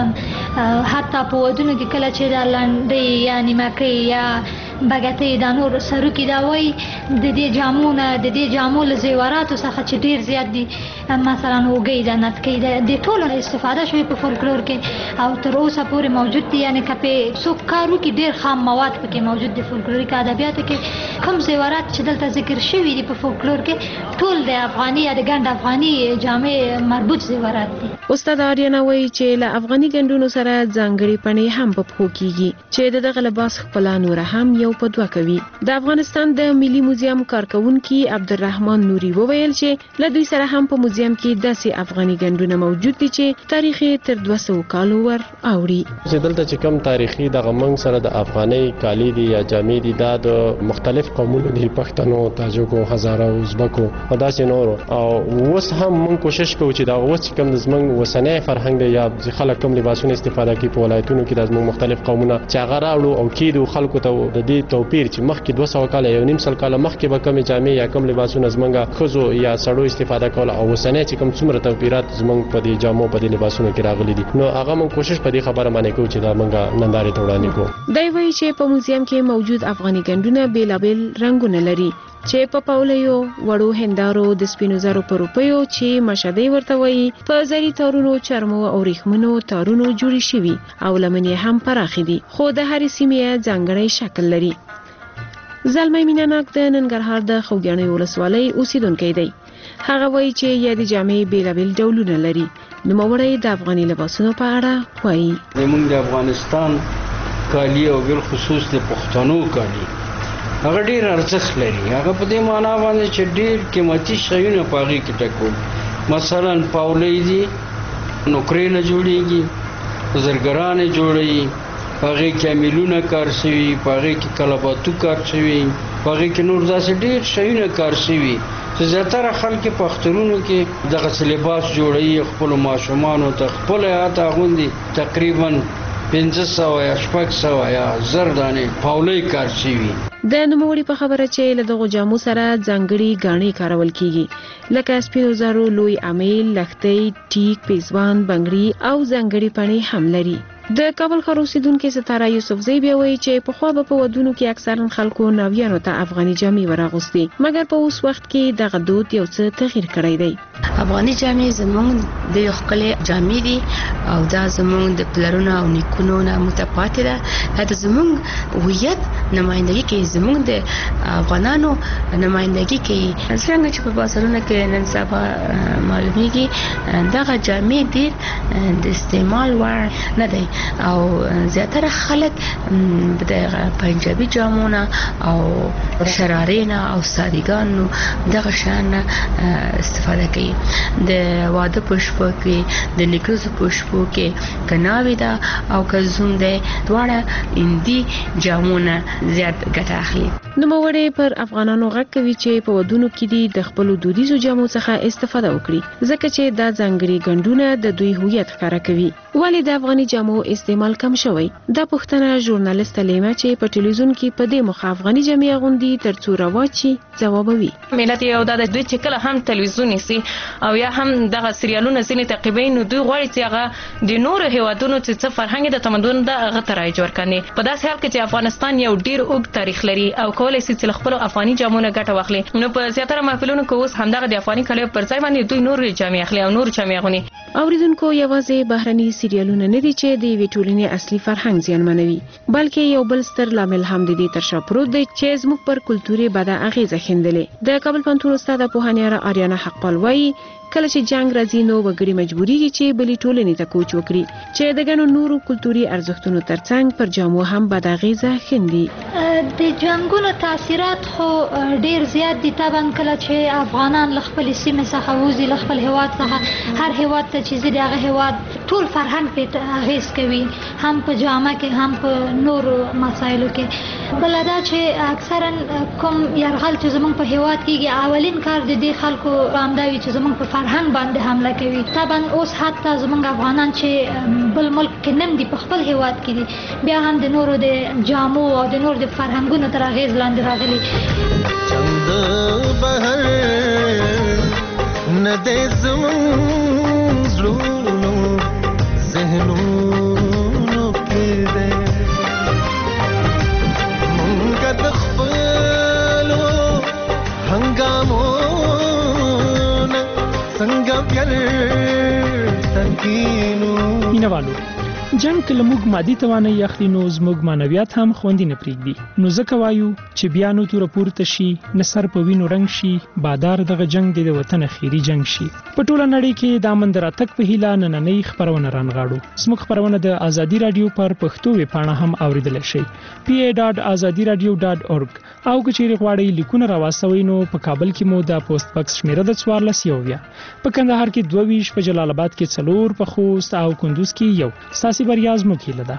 حتی په ودونو کې کله چې دا لنډۍ یا نیمکۍ یا بګتۍ دا نور سروکي دا وایي، د دې جامو نه د دې جامو له زیوراتو څخه چې ډېر زیات دي، مثلا اوږۍ ده، نتکۍ ده، د ټولو نه استفاده شوې په فولکلور کې او تر اوسه پورې موجود دي. یعنې که پې څوک کار وکړي ډېر خام مواد پکې موجود دي. فولکلوریک ادبیاتو کې کوم زیورات چې دلته ذکر شوي دي په فولکلور کې ټول د افغاني یا د ګنډ افغاني جامې مربوط زیورات دي. استاد آریانا وایي چې له افغاني ګنډونو سره ځانګړې پڼې هم په پښو کېږي چې د دغه لباس ښکلا نوره هم یو په دوه کوي. د افغانستان د ملي موزیم کارکونکي عبدالرحمن نوري وویل چې له دوی سره هم په موزیم کې داسې افغاني ګنډونه موجود دي چې تاریخ تر 200 کالو ور اوړي. چې دلته چې کوم تاریخي د غمنګ سره د افغاني کالی دي یا جامې دي دا د مختلف قومونو دي، پښتنو، تاجکو، هزاره، ازبکو او داسې نورو. او اوس هم موږ کوشش کوو چې دا اوس کوم د زمنګ وسنۍ فرهنګ دی یا خلک کوم لباسونه استفاده کوي په ولایتونو کې د زموږ مختلف قومونه چې هغه راوړو او کېدو خلکو ته د دې توپیر چې مخکې 200 کال یا 1.5 کال مخکې به کوم جامې یا کوم لباسونه زمونږ خزو یا سړو استفاده کول او وسنۍ چې کوم څومره توپیرات زمونږ په دې جامو په دې لباسونو کې راغلي دي، نو هغه موږ کوشش په دې خبره باندې کوو چې دا موږ نندارې ته وړاندې کوو. دی وایي چې په موزیم کې موجود افغاني ګنډونه بیلابیل رنگونه لري چې په پاولیو، وړو هندارو، د سپینو زرو په روپیو چې مشدۍ ورته وایي، په زري تارونو، چرمو او ریښمنو تارونو جوړې شوي او لمنې هم پراخې دي، خو د هرې سیمې ځانګړی شکل لري. زلمی میناناک د ننګرهار د خوږیاڼي ولسوالۍ اوسیدونکی دی. هغه وایي چې یادې جامې بیلابیل ډولونه لري. نوموړی د افغاني لباسونو په اړه وایي. زموږ د افغانستان کالي او بل خصوص د پښتنو کالي هغه ډیر ارزښت لري. هغه په دې معنا باندې چې ډیر قیمتي شیونه په هغې کې ټکول، مثلا پاولۍ دي، نوکرې نه جوړېږي، زرګرانې جوړوي، په هغې کې امیلونه کار شوي، په هغې کې کلباتو کار شوي، په هغې کې نور داسې ډیر شیونه کار شوي چې زیاتره خلک په اخترونو کې دغسې لباس جوړوي، خپلو ماشومانو ته خپله هاته اغوندي. تقریبا 500 یا 600 یا 1000 دانې پاولۍ کار شوي. د نوموړي په خبره چې له دغو جامو سره ځانګړي ګاڼې کارول کیږي، لکه سپینو زرو لوی امیل، لښتۍ، ټیک، پیزوان، بنګړي او ځانګړي پڼې هم لري. د کابل ښار اوسیدونکې ستاره یوسفزۍ بیا وایي چې پخوا به په ودونو کې اکثرا خلکو ناویانو ته افغاني جامې وراغوستې، مګر په اوس وخت کې دغه دود یو څه تغییر کړی دی. افغاني جامې زموږ د ښکلې جامې دي او دا زموږ د پلرونو او نیکونو نه متپاتې ده. دا زموږ هویت نمایندګي کوي، زموږ د افغانانو نمایندګي کوي. څنګه چې په بازارونو کې نن سبا معلومیږي دغه جامې ډېر د استعمال وړ نه دی او زیاتره خلک د پنجابي جامونه او شرارې نه او ساریګانو دغه شان استفاده کوي. د واده په شپو کې، د نکرزو په شپو کې کناوي ده او کزوم ده، دواړه اندي جامونه زیات ګټه اخلي. نوموړی پر افغانانو غږ کوي چې په ودونو کې دي د خپلو دودیزو جامو څخه استفاده وکړي، ځکه چې دا ځانګړي ګنډونه د دوی هویت ښکاره کوي. ولې د افغاني جامو استعمال کم شوی؟ دا پوښتنه ژورنالیست لیما چې په ټلویزیون کې په دې مخه افغاني جامې اغوندي ترڅو رواجي ځوابوي. ملت یو د دوی چې کله هم تلویزیون نسی او یا هم دغه سریالونه ځینې تعقیبوي، نو دوی غواړي چې هغه د نورو هیوادونو چې څه فرهنګ د تمدن د هغه ته رایج ورکړي. په داسې حال کې چې افغانستان یو ډیر اوږد تاریخ لري او کولای شي چې خپل افغاني جامونه ګټه واخلي، نو په زیاتره محفلونو کې اوس همدغه د افغاني کالیو پر ځای باندې دوی نور جامې اخلي او نور جامې اغوندي. اوریدونکو، یوازې بهرني سریالونه نه دي چې د یوې ټولنې اصلي فرهنګ زیانمنوي، بلکې یو بل ستر لامل هم د دې تر شا پروت دی چې زموږ پر کلتوري بده اغیزه ښندلې. د کابل پوهنتون استاد پوهانیاره آریانا حقپال وایي کله چې جنگ راځي نو وګړي مجبوریږي چې بلې ټولنې ته کوچ وکړي چې د ګڼو نورو کلتوري ارزښتونو ترڅنګ پر جامو هم بد اغیزه ښندي. د جنگونو تاثیرات خو ډیر زیات دي. طبعا کله چې افغانان له خپل سیمې څخه وځي، له خپل هیواد څخه هر هیواد ته چې ځي، دغه هیواد ټول فرهنګ پې اغیز کوي، هم په جامه کې هم په نورو مسایلو کې. بل دا چې اکثرا کوم یرغل چې زموږ په هیواد کېږي، اولین کار د دې خلکو همدا وي چې زموږ په فرهنګ باندې حمله کوي. طبعا اوس حتی زموږ افغانان چې بل ملک کې نم دي، په خپل هیواد کې دي، بیا هم د نورو د جامو او د نورو د فرهنګونو تر اغیز لاندې راغلي. چند بهر نه دې زموږ زړونو ذهنونو کې دی، مونږ د خپلو هنګامو مینوالو، جنگ کله موږ مادي توانایي اخلي نو زموږ معنویات هم خوندي نه پرېږدي. نو ځکه وایو چې بیا نو تور پورته شي، نصر په وینو رنگ شي، بادار دغه جنگ د وطن اخیری جنگ شي. په ټوله نړۍ کې د امن دراتک په هیله نننۍ خبرونه رانغاړو. زموږ خبرونه د ازادي رادیو پر پښتو ویبپاڼه هم اوریدل شي pa.azadiradio.org او که چیرې غواړئ لیکونه راواستوئ نو په کابل کې مو د پوسټ باکس شمیره د 14 په کندهار کې 22 په جلال آباد کې 4 په خوست او کندوز کې 1 ساسي بریا زموږ هیله ده.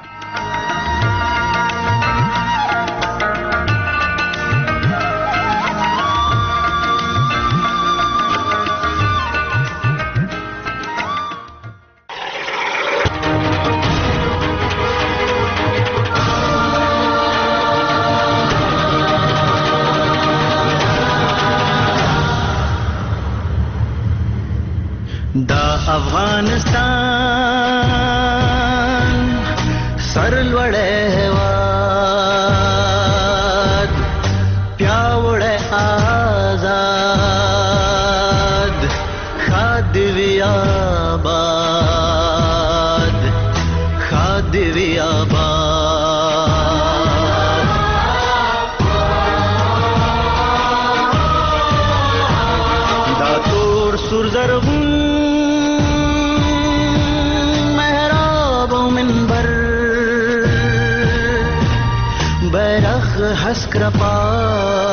دا افغانستان سرلوړی هېواد پیاوړی آزاد ښاد دې وي آباد ښاد دې وي آباد دا تور سور زرغون حسکر پا